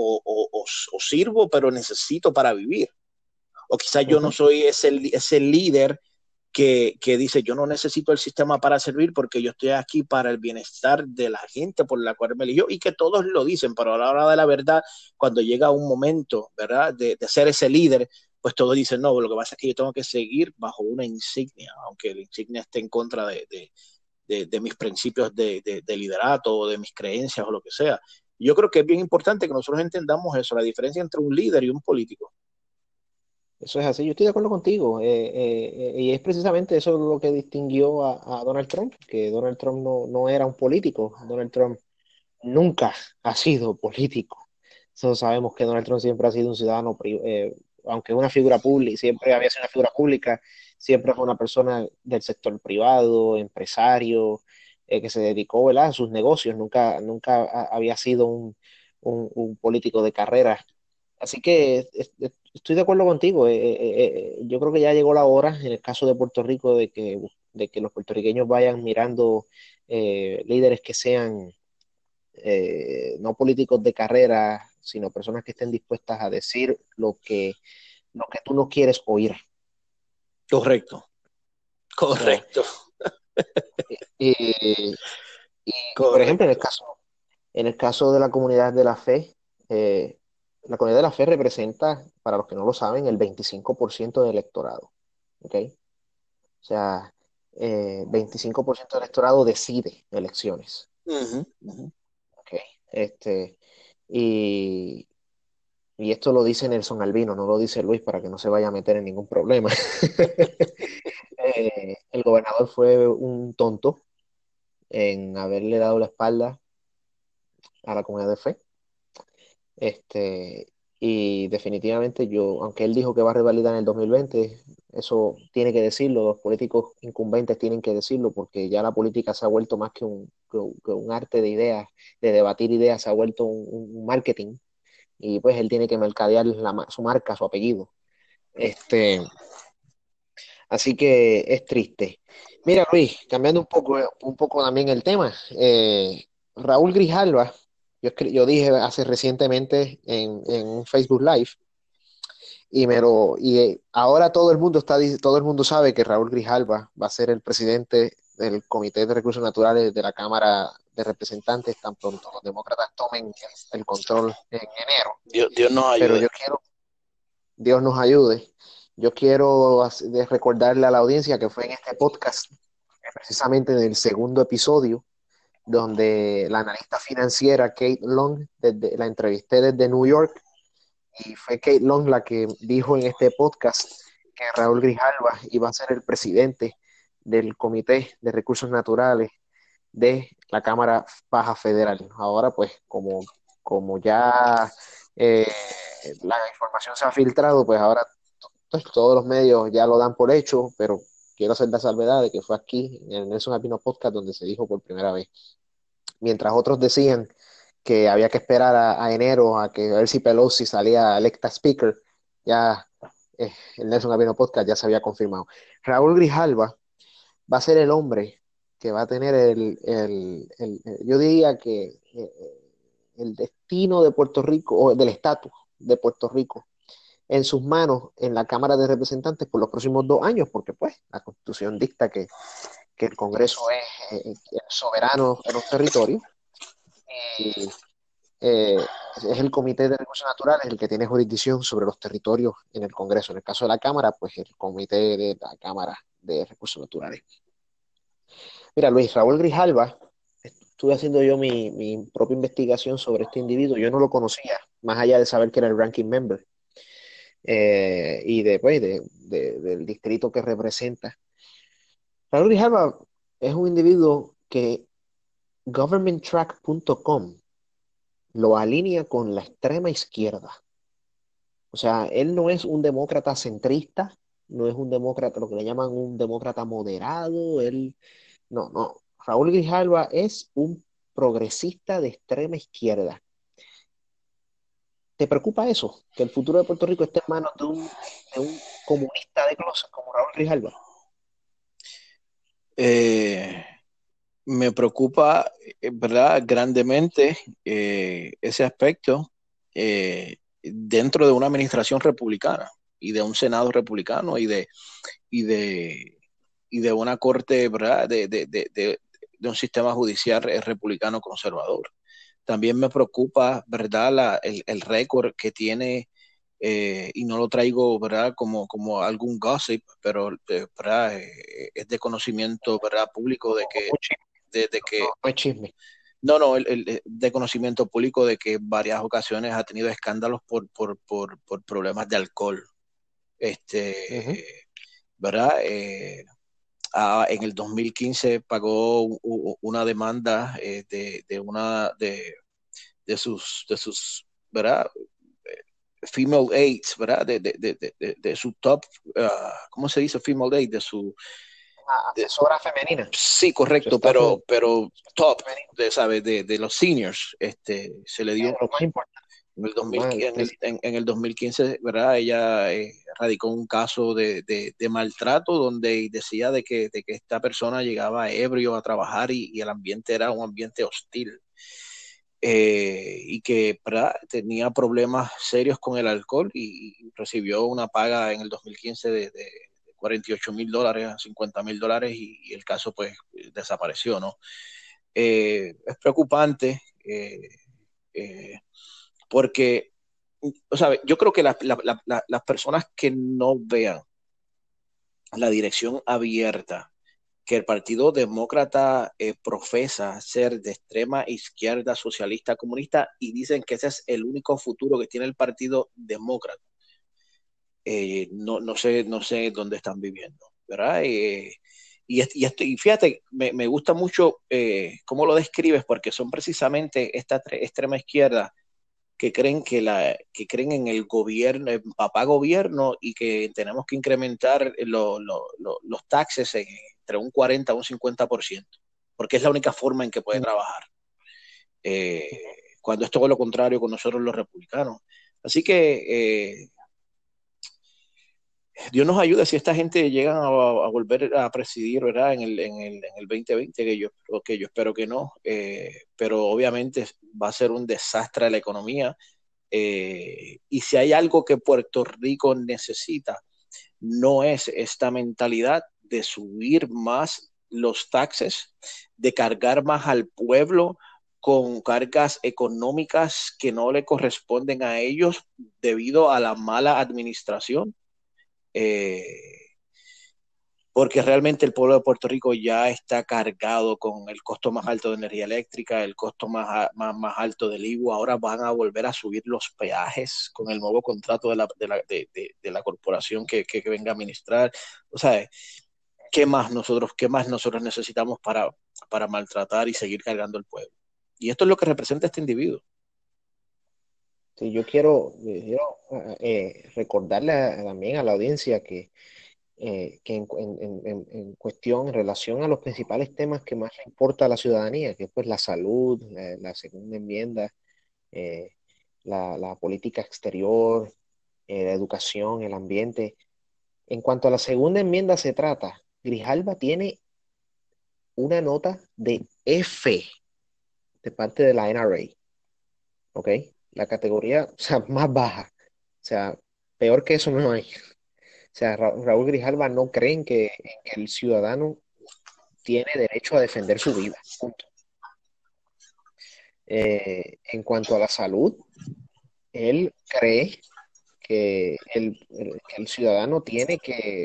o sirvo, pero necesito para vivir. O quizás yo no Ujú. soy ese líder que dice, yo no necesito el sistema para servir porque yo estoy aquí para el bienestar de la gente por la cual me eligió y que todos lo dicen, pero a la hora de la verdad, cuando llega un momento, ¿verdad?, de ser ese líder, pues todos dicen, no, lo que pasa es que yo tengo que seguir bajo una insignia, aunque la insignia esté en contra de mis principios de liderato o de mis creencias o lo que sea. Yo creo que es bien importante que nosotros entendamos eso, la diferencia entre un líder y un político. Eso es así, yo estoy de acuerdo contigo. Y es precisamente eso lo que distinguió a Donald Trump, que Donald Trump no era un político. Donald Trump nunca ha sido político. Nosotros sabemos que Donald Trump siempre ha sido un ciudadano, aunque una figura pública, siempre había sido una figura pública, siempre fue una persona del sector privado, empresario, que se dedicó, ¿verdad?, a sus negocios. Nunca había sido un político de carrera. Así que estoy de acuerdo contigo. Yo creo que ya llegó la hora, en el caso de Puerto Rico, de que los puertorriqueños vayan mirando líderes que sean no políticos de carrera, sino personas que estén dispuestas a decir lo que tú no quieres oír. Correcto, So, correcto, y, por ejemplo, correcto. en el caso de la comunidad de la fe, la comunidad de la fe representa, para los que no lo saben, el 25% del electorado. ¿Ok? O sea, 25% del electorado decide elecciones. Uh -huh, uh -huh. ¿Ok? Este, y, y esto lo dice Nelson Albino, no lo dice Luis para que no se vaya a meter en ningún problema. El gobernador fue un tonto en haberle dado la espalda a la comunidad de fe. Y definitivamente yo, aunque él dijo que va a revalidar en el 2020, eso tiene que decirlo, los políticos incumbentes tienen que decirlo, porque ya la política se ha vuelto más que un arte de ideas, de debatir ideas, se ha vuelto un marketing, y pues él tiene que mercadear su marca, su apellido. Así que es triste. Mira, Luis, cambiando un poco también el tema, Raúl Grijalva, yo dije hace recientemente en un Facebook Live, ahora todo el mundo sabe que Raúl Grijalva va a ser el presidente del Comité de Recursos Naturales de la Cámara de Representantes tan pronto los demócratas tomen el control en enero. Dios nos Pero ayude. yo quiero, Dios nos ayude, Yo quiero recordarle a la audiencia que fue en este podcast, precisamente en el segundo episodio, donde la analista financiera Kate Long, la entrevisté desde New York, y fue Kate Long la que dijo en este podcast que Raúl Grijalva iba a ser el presidente del Comité de Recursos Naturales de la Cámara Baja Federal. Ahora, pues, como ya eh, la información se ha filtrado, pues ahora todos los medios ya lo dan por hecho, pero quiero hacer la salvedad de que fue aquí, en el Nelson Albino Podcast, donde se dijo por primera vez. Mientras otros decían que había que esperar a enero a ver si Pelosi salía electa speaker, ya el Nelson Albino Podcast ya se había confirmado. Raúl Grijalva va a ser el hombre que va a tener yo diría que el destino de Puerto Rico, o del estatus de Puerto Rico, en sus manos en la Cámara de Representantes por los próximos 2 años, porque pues la Constitución dicta que el Congreso es soberano en los territorios y es el Comité de Recursos Naturales el que tiene jurisdicción sobre los territorios en el Congreso. En el caso de la Cámara, pues el Comité de la Cámara de Recursos Naturales. Mira, Luis Raúl Grijalva, estuve haciendo yo mi propia investigación sobre este individuo. Yo no lo conocía, más allá de saber que era el ranking member y del distrito que representa. Raúl Grijalva es un individuo que governmenttrack.com lo alinea con la extrema izquierda. O sea, él no es un demócrata centrista, no es un demócrata, lo que le llaman un demócrata moderado, no, no. Raúl Grijalva es un progresista de extrema izquierda. ¿Te preocupa eso? Que el futuro de Puerto Rico esté en manos de un comunista de closet como Raúl Grijalva. Me preocupa, ¿verdad? Grandemente ese aspecto dentro de una administración republicana y de un Senado republicano y de, y de una corte, ¿verdad? De un sistema judicial republicano conservador. También me preocupa, ¿verdad? El récord que tiene, y no lo traigo, ¿verdad? Como algún gossip, pero, ¿verdad? Es de conocimiento, ¿verdad? Público de que No es chisme. no, no, de conocimiento público de que en varias ocasiones ha tenido escándalos por problemas de alcohol. Uh-huh. ¿Verdad? En el 2015 pagó una demanda de sus, ¿verdad? Female aides, ¿verdad? De su top, ¿cómo se dice female aid? Asesora femenina. Sí, Su correcto, staff pero top, femenino. ¿sabes? De los seniors, se le Sí, dio lo más importante. en el, Lo 2000, más en el 2015, ¿verdad? Ella radicó un caso de maltrato donde decía de que esta persona llegaba ebrio a trabajar y el ambiente era un ambiente hostil. Y que, ¿verdad? Tenía problemas serios con el alcohol y recibió una paga en el 2015 de $48,000 a $50,000 y el caso pues desapareció, ¿no? Es preocupante porque, o sea, yo creo que las personas que no vean la dirección abierta que el Partido Demócrata profesa ser de extrema izquierda, socialista, comunista, y dicen que ese es el único futuro que tiene el Partido Demócrata. No sé dónde están viviendo, ¿verdad? Y fíjate, me gusta mucho cómo lo describes, porque son precisamente esta extrema izquierda que creen en el gobierno, el papá gobierno, y que tenemos que incrementar los taxes entre un 40 a un 50%, porque es la única forma en que puede trabajar. Eh, Cuando es todo lo contrario con nosotros los republicanos. Así que Dios nos ayude si esta gente llega a volver a presidir, ¿verdad? En el 2020, que yo espero que no, pero obviamente va a ser un desastre a la economía. Y si hay algo que Puerto Rico necesita, no es esta mentalidad de subir más los taxes, de cargar más al pueblo con cargas económicas que no le corresponden a ellos debido a la mala administración. porque realmente el pueblo de Puerto Rico ya está cargado con el costo más alto de energía eléctrica, el costo más alto del IVU. Ahora van a volver a subir los peajes con el nuevo contrato de la corporación que venga a administrar. O sea, qué más nosotros necesitamos para maltratar y seguir cargando el pueblo? Y esto es lo que representa este individuo. Sí, yo quiero recordarle también a la audiencia que en cuestión, en relación a los principales temas que más le importa a la ciudadanía, que es pues la salud, la segunda enmienda, eh, la política exterior, la educación, el ambiente. En cuanto a la segunda enmienda se trata, Grijalba tiene una nota de F de parte de la NRA, ¿ok? La categoría, o sea, más baja. O sea, peor que eso no hay. O sea, Raúl Grijalba no cree en que el ciudadano tiene derecho a defender su vida. Punto. En cuanto a la salud, él cree que el ciudadano tiene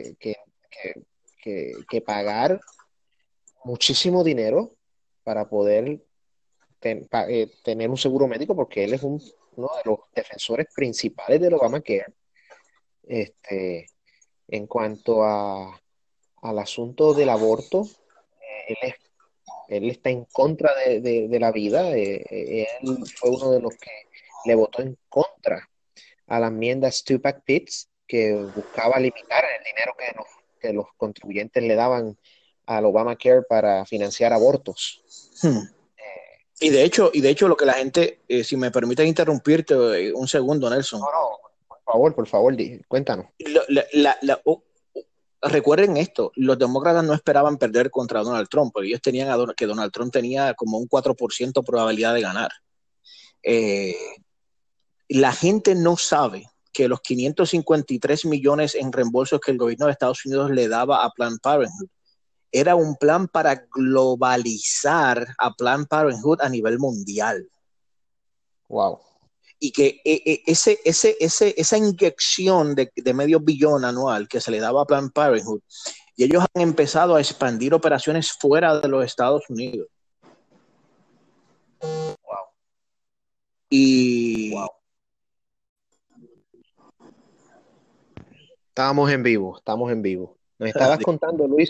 que pagar muchísimo dinero para poder tener un seguro médico, porque él es uno de los defensores principales del Obamacare. Este, en cuanto al asunto del aborto, él es él está en contra de la vida. Él fue uno de los que le votó en contra a la enmienda Stupak Pitts, que buscaba limitar el dinero que los contribuyentes le daban al Obamacare para financiar abortos. Hmm. Y de hecho, lo que la gente, si me permiten interrumpirte un segundo, Nelson. No, no, por favor, cuéntanos. La, la, la, recuerden esto, los demócratas no esperaban perder contra Donald Trump, porque ellos tenían que Donald Trump tenía como un 4% probabilidad de ganar. Eh, la gente no sabe que los 553 millones en reembolsos que el gobierno de Estados Unidos le daba a Planned Parenthood era un plan para globalizar a Planned Parenthood a nivel mundial. Wow. Y que esa inyección de medio billón anual que se le daba a Planned Parenthood, y ellos han empezado a expandir operaciones fuera de los Estados Unidos. Wow. Y Wow. Estamos en vivo. Nos estabas contando, Luis,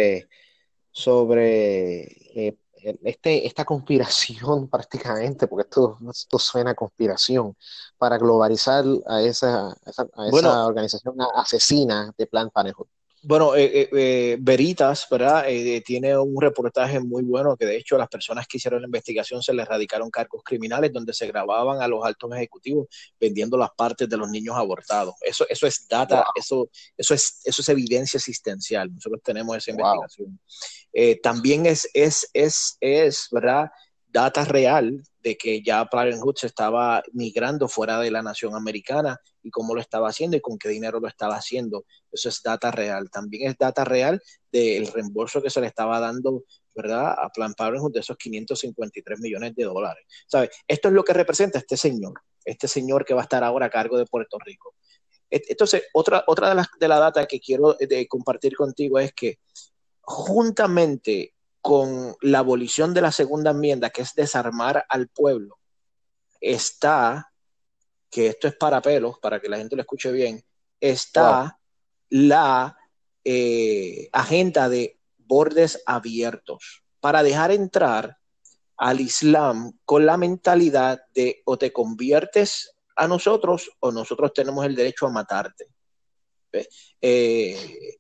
sobre esta conspiración prácticamente, porque esto suena a conspiración, para globalizar a esa bueno, organización asesina de Planned Parenthood. Bueno, Veritas, ¿verdad? Tiene un reportaje muy bueno que de hecho a las personas que hicieron la investigación se les radicaron cargos criminales donde se grababan a los altos ejecutivos vendiendo las partes de los niños abortados. Eso es data, Wow, eso es evidencia asistencial. Nosotros tenemos esa wow, investigación. También ¿verdad? Data real de que ya Parenthood se estaba migrando fuera de la nación americana y cómo lo estaba haciendo y con qué dinero lo estaba haciendo. Eso es data real. También es data real del reembolso que se le estaba dando, ¿verdad?, a Planned Parenthood de esos 553 millones de dólares. ¿Sabe? Esto es lo que representa este señor que va a estar ahora a cargo de Puerto Rico. Entonces, otra de la data que quiero compartir contigo es que juntamente con la abolición de la segunda enmienda, que es desarmar al pueblo, está, que esto es para pelos, para que la gente lo escuche bien, wow, está la agenda de bordes abiertos para dejar entrar al Islam con la mentalidad de o te conviertes a nosotros o nosotros tenemos el derecho a matarte. Eh,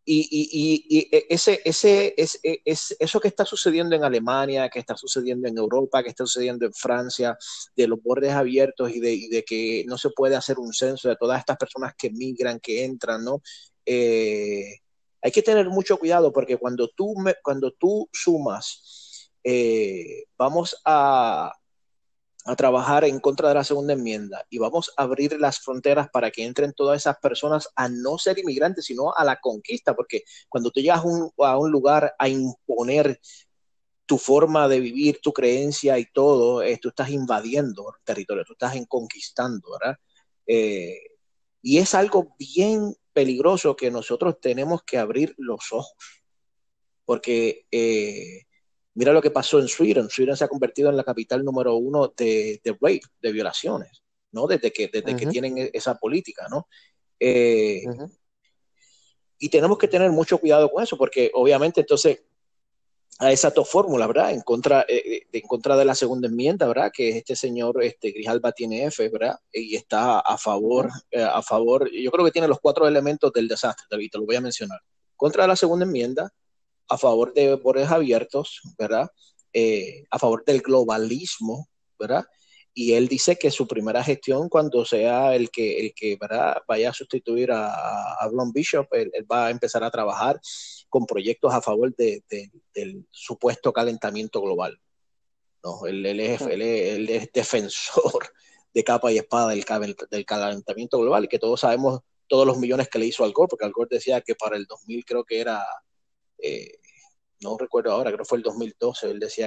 eso que está sucediendo en Alemania, que está sucediendo en Europa, que está sucediendo en Francia, de los bordes abiertos y de que no se puede hacer un censo de todas estas personas que migran, que entran, ¿no? Hay que tener mucho cuidado porque cuando tú sumas, vamos a trabajar en contra de la segunda enmienda y vamos a abrir las fronteras para que entren todas esas personas a no ser inmigrantes, sino a la conquista, porque cuando tú llegas a un lugar a imponer tu forma de vivir, tu creencia y todo, tú estás invadiendo el territorio, tú estás conquistando, ¿verdad? Y es algo bien, peligroso que nosotros tenemos que abrir los ojos, porque mira lo que pasó en Sweden. Sweden se ha convertido en la capital número uno de rape, de violaciones, ¿no? Desde que Ujú, tienen esa política, ¿no? Eh, ujú. y tenemos que tener mucho cuidado con eso, porque obviamente entonces a esas dos fórmulas, ¿verdad? En contra de la segunda enmienda, ¿verdad? Que este señor, Grijalba tiene F, ¿verdad? Y está Ujú. a favor, yo creo que tiene los cuatro elementos del desastre, David, te lo voy a mencionar. Contra la segunda enmienda, a favor de borders abiertos, ¿verdad? A favor del globalismo, ¿verdad? Y él dice que su primera gestión, cuando sea el que ¿verdad? Vaya a sustituir a Ron Bishop, él va a empezar a trabajar con proyectos a favor del supuesto calentamiento global. ¿No? Él es defensor de capa y espada del calentamiento global, y que todos sabemos todos los millones que le hizo Al Gore, porque Al Gore decía que para el 2000 creo que era eh, no recuerdo ahora, creo que fue el 2012, él decía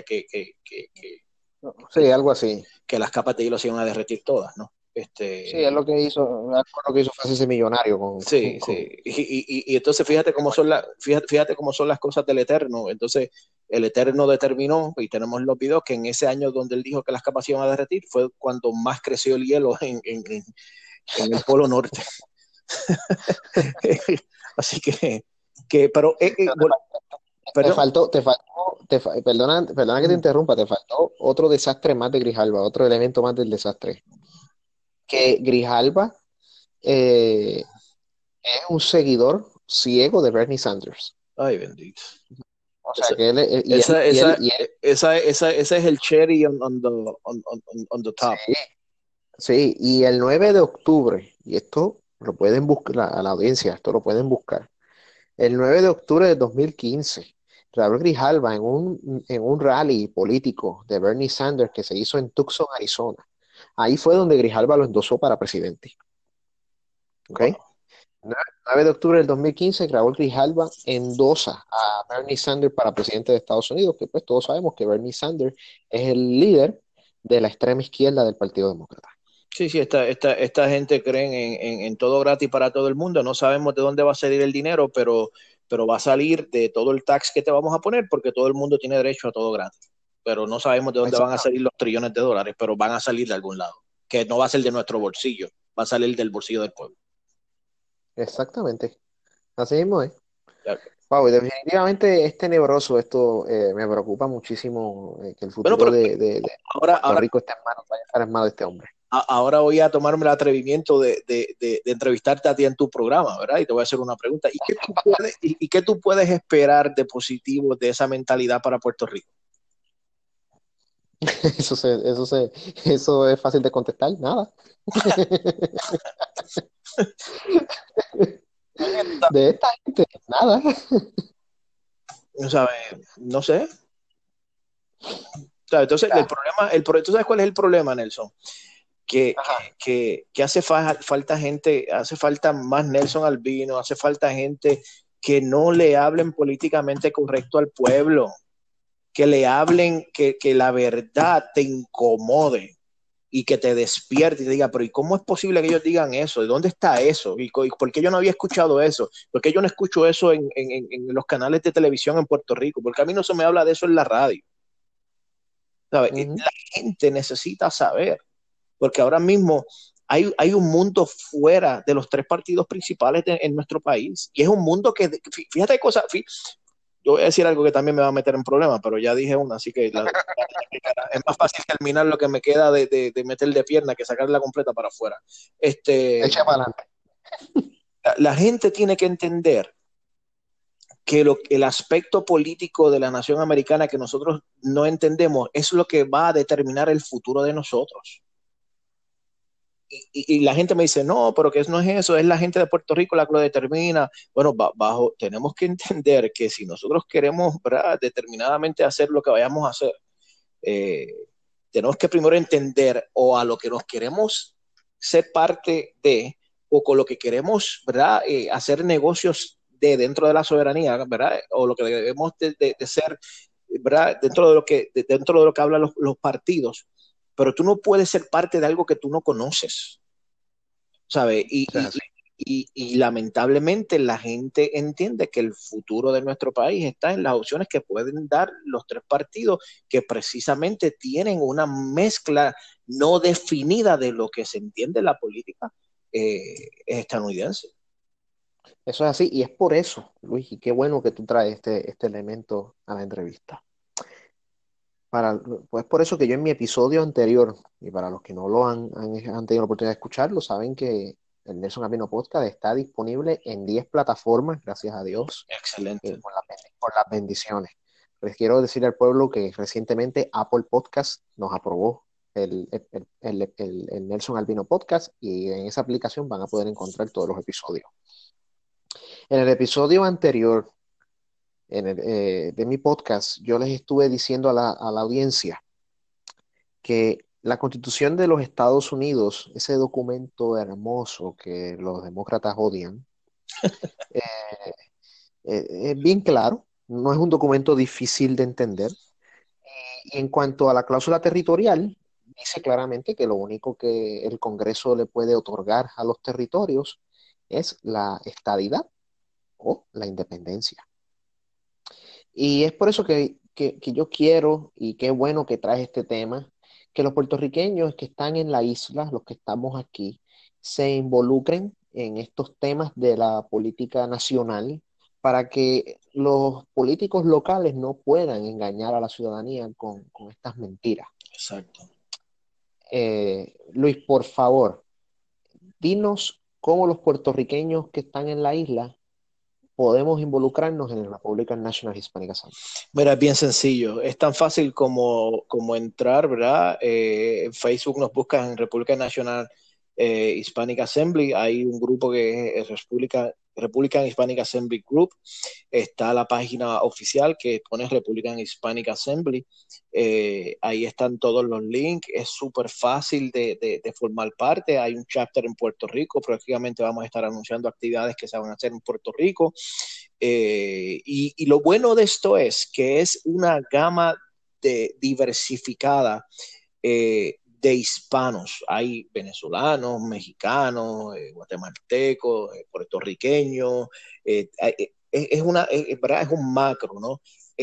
que, Sí, algo así. que las capas de hielo se iban a derretir todas, ¿no? Sí, es lo que hizo, me acuerdo que hizo fue ese millonario Sí, sí. Y entonces fíjate cómo son las cosas del Eterno. Entonces, el Eterno determinó, y tenemos los videos, que en ese año donde él dijo que las capas se iban a derretir, fue cuando más creció el hielo en el Polo Norte. Así pero, perdón. Perdona que te interrumpa, te faltó otro desastre más de Grijalba, otro elemento más del desastre. Que Grijalba es un seguidor ciego de Bernie Sanders. Ay, bendito. O sea Esa, que él, esa, esa, y él, ese es el cherry on the top. sí, sí, y el 9 de octubre, y esto lo pueden buscar a la audiencia, esto lo pueden buscar. El 9 de octubre de 2015, Raúl Grijalva en un rally político de Bernie Sanders que se hizo en Tucson, Arizona. Ahí fue donde Grijalva lo endosó para presidente. ¿Ok? Wow. 9 de octubre del 2015, Raúl Grijalva endosa a Bernie Sanders para presidente de Estados Unidos, que pues todos sabemos que Bernie Sanders es el líder de la extrema izquierda del Partido Demócrata. Sí, sí, esta gente cree en todo gratis para todo el mundo. No sabemos de dónde va a salir el dinero, pero va a salir de todo el tax que te vamos a poner, porque todo el mundo tiene derecho a todo gratis. Pero no sabemos de dónde van a Exacto. salir los trillones de dólares, pero van a salir de algún lado, que no va a ser de nuestro bolsillo, va a salir del bolsillo del pueblo. Exactamente. Así mismo es. Ya. Wow, y definitivamente es tenebroso esto, me preocupa muchísimo que el Bueno, futuro pero de ahora, Puerto ahora, Rico esté en manos, vaya a estar en manos de este hombre. ahora voy a tomarme el atrevimiento de entrevistarte a ti en tu programa, ¿verdad? Y te voy a hacer una pregunta. ¿Y qué tú puedes esperar de positivo de esa mentalidad para Puerto Rico? Eso se, eso se, eso es fácil de contestar, nada. De esta gente, nada. ¿Sabes? No sé. ¿Sabes? Entonces, Mira, ¿tú sabes cuál es el problema, Nelson? Que, ajá. que hace falta gente, hace falta más Nelson Albino, hace falta gente que no le hablen políticamente correcto al pueblo, que le hablen, que la verdad te incomode y que te despierte y te diga, pero ¿y cómo es posible que ellos digan eso? ¿De dónde está eso? ¿Y por qué yo no había escuchado eso? ¿Por qué yo no escucho eso en los canales de televisión en Puerto Rico? Porque a mí no se me habla de eso en la radio. ¿Sabes? Ujú. La gente necesita saber, porque ahora mismo hay un mundo fuera de los tres partidos principales en nuestro país. Y es un mundo que, fíjate cosas, yo voy a decir algo que también me va a meter en problemas, pero ya dije una, así que es más fácil terminar lo que me queda de meter de pierna que sacarla completa para afuera. Este, Echa para adelante. la gente tiene que entender que el aspecto político de la nación americana que nosotros no entendemos es lo que va a determinar el futuro de nosotros. Y la gente me dice, no, pero que no es eso, es la gente de Puerto Rico la que lo determina. Bueno, tenemos que entender que si nosotros queremos, ¿verdad?, determinadamente hacer lo que vayamos a hacer, eh, tenemos que primero entender o a lo que nos queremos ser parte de, o con lo que queremos, ¿verdad?, hacer negocios de dentro de la soberanía, ¿verdad?, o lo que debemos de ser, ¿verdad?, dentro de lo que hablan los partidos. Pero tú no puedes ser parte de algo que tú no conoces, ¿sabes? O sea, así. y lamentablemente la gente entiende que el futuro de nuestro país está en las opciones que pueden dar los tres partidos que precisamente tienen una mezcla no definida de lo que se entiende la política estadounidense. Eso es así, y es por eso, Luis, y qué bueno que tú traes este elemento a la entrevista. Pues por eso que yo en mi episodio anterior, y para los que no han tenido la oportunidad de escucharlo, saben que el Nelson Albino Podcast está disponible en 10 plataformas, gracias a Dios, Excelente. por las bendiciones. Les quiero decir al pueblo que recientemente Apple Podcast nos aprobó el Nelson Albino Podcast y en esa aplicación van a poder encontrar todos los episodios. En el episodio anterior de mi podcast, yo les estuve diciendo a la audiencia que la Constitución de los Estados Unidos, ese documento hermoso que los demócratas odian, eh, es bien claro, no es un documento difícil de entender. Y en cuanto a la cláusula territorial, dice claramente que lo único que el Congreso le puede otorgar a los territorios es la estadidad o la independencia. Y es por eso que yo quiero, y qué bueno que traes este tema, que los puertorriqueños que están en la isla, los que estamos aquí, se involucren en estos temas de la política nacional para que los políticos locales no puedan engañar a la ciudadanía con estas mentiras. Exacto. Luis, por favor, dinos cómo los puertorriqueños que están en la isla podemos involucrarnos en la Republican National Hispanic Assembly. Mira, es bien sencillo. Es tan fácil como entrar, ¿verdad? En Facebook nos buscas en República Nacional Hispanic Assembly. Hay un grupo que es Republican Hispanic Assembly Group. Está la página oficial que pones Republican Hispanic Assembly. Ahí están todos los links. Es súper fácil de formar parte. Hay un chapter en Puerto Rico. Prácticamente vamos a estar anunciando actividades que se van a hacer en Puerto Rico. Y lo bueno de esto es que es una gama diversificada de hispanos. Hay venezolanos, mexicanos, guatemaltecos, puertorriqueños. ¿Verdad? Es un macro, ¿no?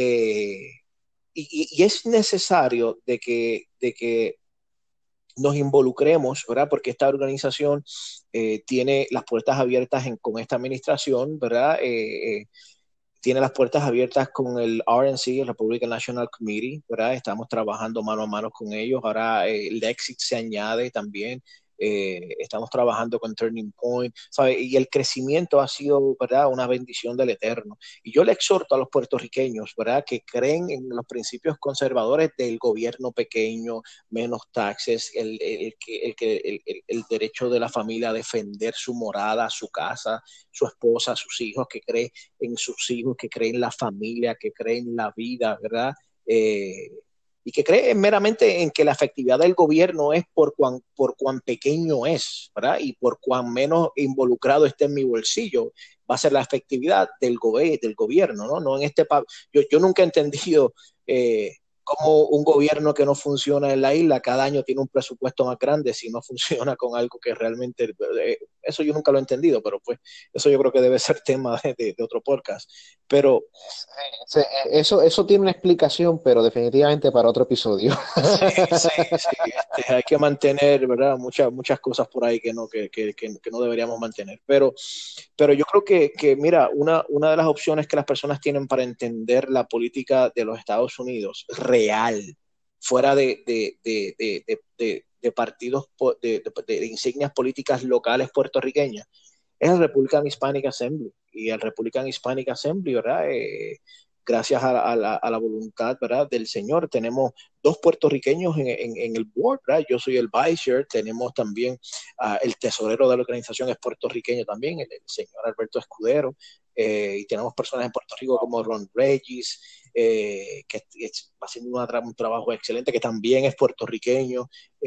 Y es necesario de que nos involucremos, ¿verdad? Porque esta organización tiene las puertas abiertas con esta administración, ¿verdad? Tiene las puertas abiertas con el RNC, el Republican National Committee, ¿verdad? Estamos trabajando mano a mano con ellos. Ahora el Exit se añade también. Estamos trabajando con Turning Point, ¿sabe? Y el crecimiento ha sido, ¿verdad? Una bendición del Eterno. Y yo le exhorto a los puertorriqueños, ¿verdad? Que creen en los principios conservadores del gobierno pequeño, menos taxes, el derecho de la familia a defender su morada, su casa, su esposa, sus hijos, que creen en sus hijos, que creen en la familia, que creen en la vida, ¿verdad? Y que creen meramente en que la efectividad del gobierno es por cuán pequeño es, ¿verdad? Y por cuán menos involucrado esté en mi bolsillo, va a ser la efectividad del gobierno, ¿no? No en yo nunca he entendido cómo un gobierno que no funciona en la isla cada año tiene un presupuesto más grande si no funciona con algo que realmente, eso yo nunca lo he entendido, pero pues eso yo creo que debe ser tema de otro podcast. Pero Sí, eso tiene una explicación, pero definitivamente para otro episodio. sí, sí, sí, hay que mantener, ¿verdad? Muchas cosas por ahí que no deberíamos mantener. Pero yo creo mira, una de las opciones que las personas tienen para entender la política de los Estados Unidos real, fuera de partidos, de insignias políticas locales puertorriqueñas, es el Republican Hispanic Assembly. Y el Republican Hispanic Assembly, ¿verdad? Gracias a la voluntad, ¿verdad? Del Señor, tenemos dos puertorriqueños en el board, ¿verdad? Yo soy el vice chair, tenemos también el tesorero de la organización es puertorriqueño también, el señor Alberto Escudero, y tenemos personas en Puerto Rico como Ron Regis, que va haciendo un trabajo excelente, que también es puertorriqueño.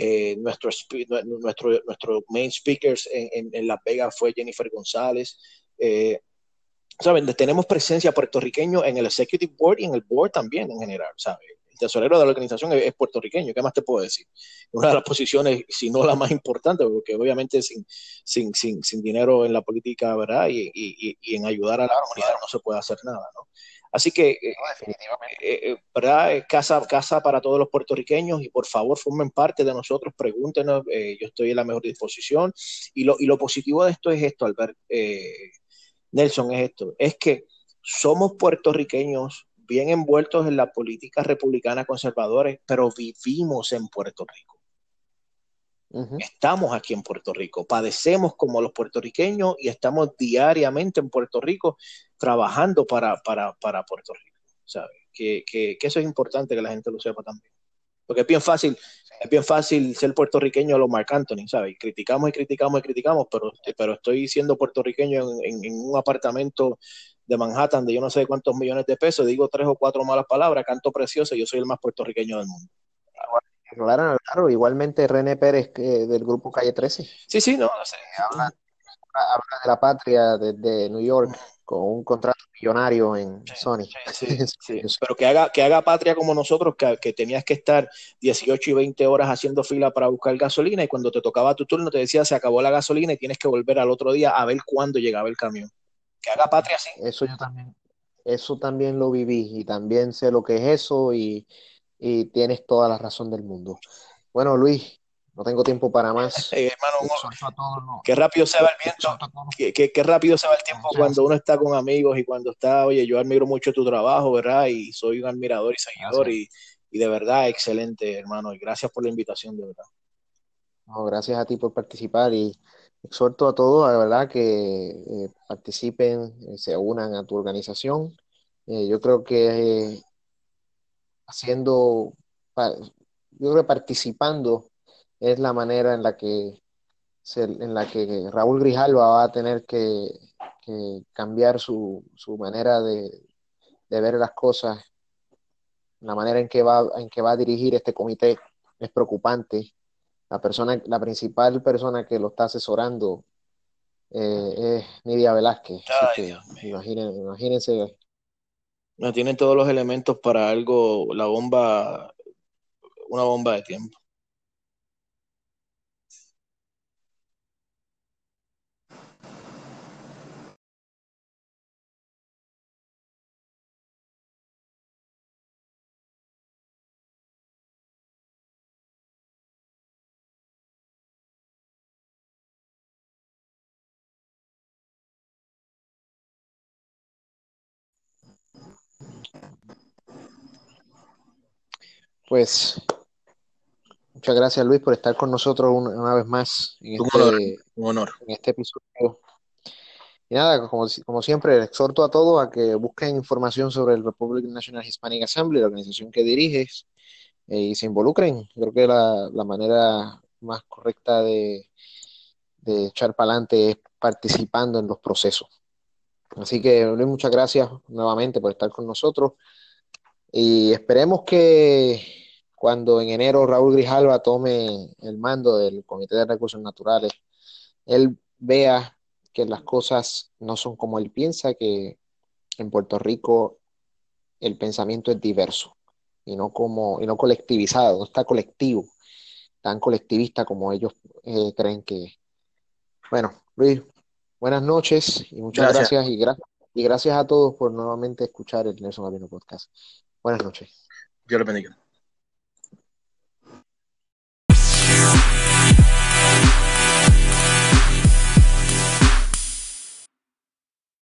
Nuestro main speakers en Las Vegas fue Jennifer González. ¿Saben? Tenemos presencia puertorriqueño en el Executive Board y en el Board también en general, ¿sabes? tesorero de la organización es puertorriqueño. ¿Qué más te puedo decir? Una de las posiciones, si no la más importante, porque obviamente sin dinero en la política, ¿verdad? Y en ayudar a la comunidad no se puede hacer nada, ¿no? Así que, No, definitivamente. ¿verdad? Casa para todos los puertorriqueños y por favor formen parte de nosotros, pregúntenos, yo estoy en la mejor disposición. Y lo positivo de esto es esto, Albert, Nelson, es esto, es que somos puertorriqueños bien envueltos en la política republicana conservadores, pero vivimos en Puerto Rico. Ujú. Estamos aquí en Puerto Rico, padecemos como los puertorriqueños y estamos diariamente en Puerto Rico trabajando para Puerto Rico, ¿sabes? Que eso es importante que la gente lo sepa también. Porque es bien fácil ser puertorriqueño a los Marc Anthony, ¿sabes? Criticamos y criticamos y criticamos, pero estoy siendo puertorriqueño en un apartamento de Manhattan de yo no sé cuántos millones de pesos, digo 3 o 4 malas palabras, canto precioso y yo soy el más puertorriqueño del mundo. Claro, claro, igualmente René Pérez del grupo Calle 13 Sí, sí, no, no sé. habla de la patria desde New York con un contrato millonario en Sony. Sí, sí, pero que haga patria como nosotros, que tenías que estar 18 y 20 horas haciendo fila para buscar gasolina y cuando te tocaba tu turno te decía se acabó la gasolina y tienes que volver al otro día a ver cuándo llegaba el camión. Que haga patria así. Eso yo también, eso también lo viví y también sé lo que es eso y tienes toda la razón del mundo. Bueno, Luis, no tengo tiempo para más. Hermano, Exhorto a todos, qué rápido se va el viento, exhorto a todos. qué rápido se va el tiempo Muchas cuando gracias. uno está con amigos y cuando está, oye, yo admiro mucho tu trabajo, ¿verdad? Y soy un admirador y seguidor Gracias. y de verdad, excelente, hermano, y gracias por la invitación, de verdad. No, gracias a ti por participar y exhorto a todos, a verdad, que participen, se unan a tu organización. Yo creo que haciendo, yo creo que participando es la manera en la que Raúl Grijalva va a tener que cambiar su manera de ver las cosas, la manera en que va a dirigir este comité es preocupante. La principal persona que lo está asesorando es Nidia Velázquez, así Ay, que Dios mío. imagínense. No tienen todos los elementos para algo, una bomba de tiempo. Pues muchas gracias Luis por estar con nosotros una vez más Un honor, un honor. en este episodio. Y nada, como siempre, exhorto a todos a que busquen información sobre el Republican National Hispanic Assembly, la organización que diriges, y se involucren. Creo que la manera más correcta de echar para adelante es participando en los procesos. Así que, Luis, muchas gracias nuevamente por estar con nosotros y esperemos que cuando en enero Raúl Grijalva tome el mando del Comité de Recursos Naturales, él vea que las cosas no son como él piensa, que en Puerto Rico el pensamiento es diverso y no colectivizado, no está colectivo, tan colectivista como ellos creen que es. Bueno, Luis, buenas noches y muchas Gracias. gracias y gracias a todos por nuevamente escuchar el Nelson Gabino Podcast. Buenas noches. Dios le bendiga.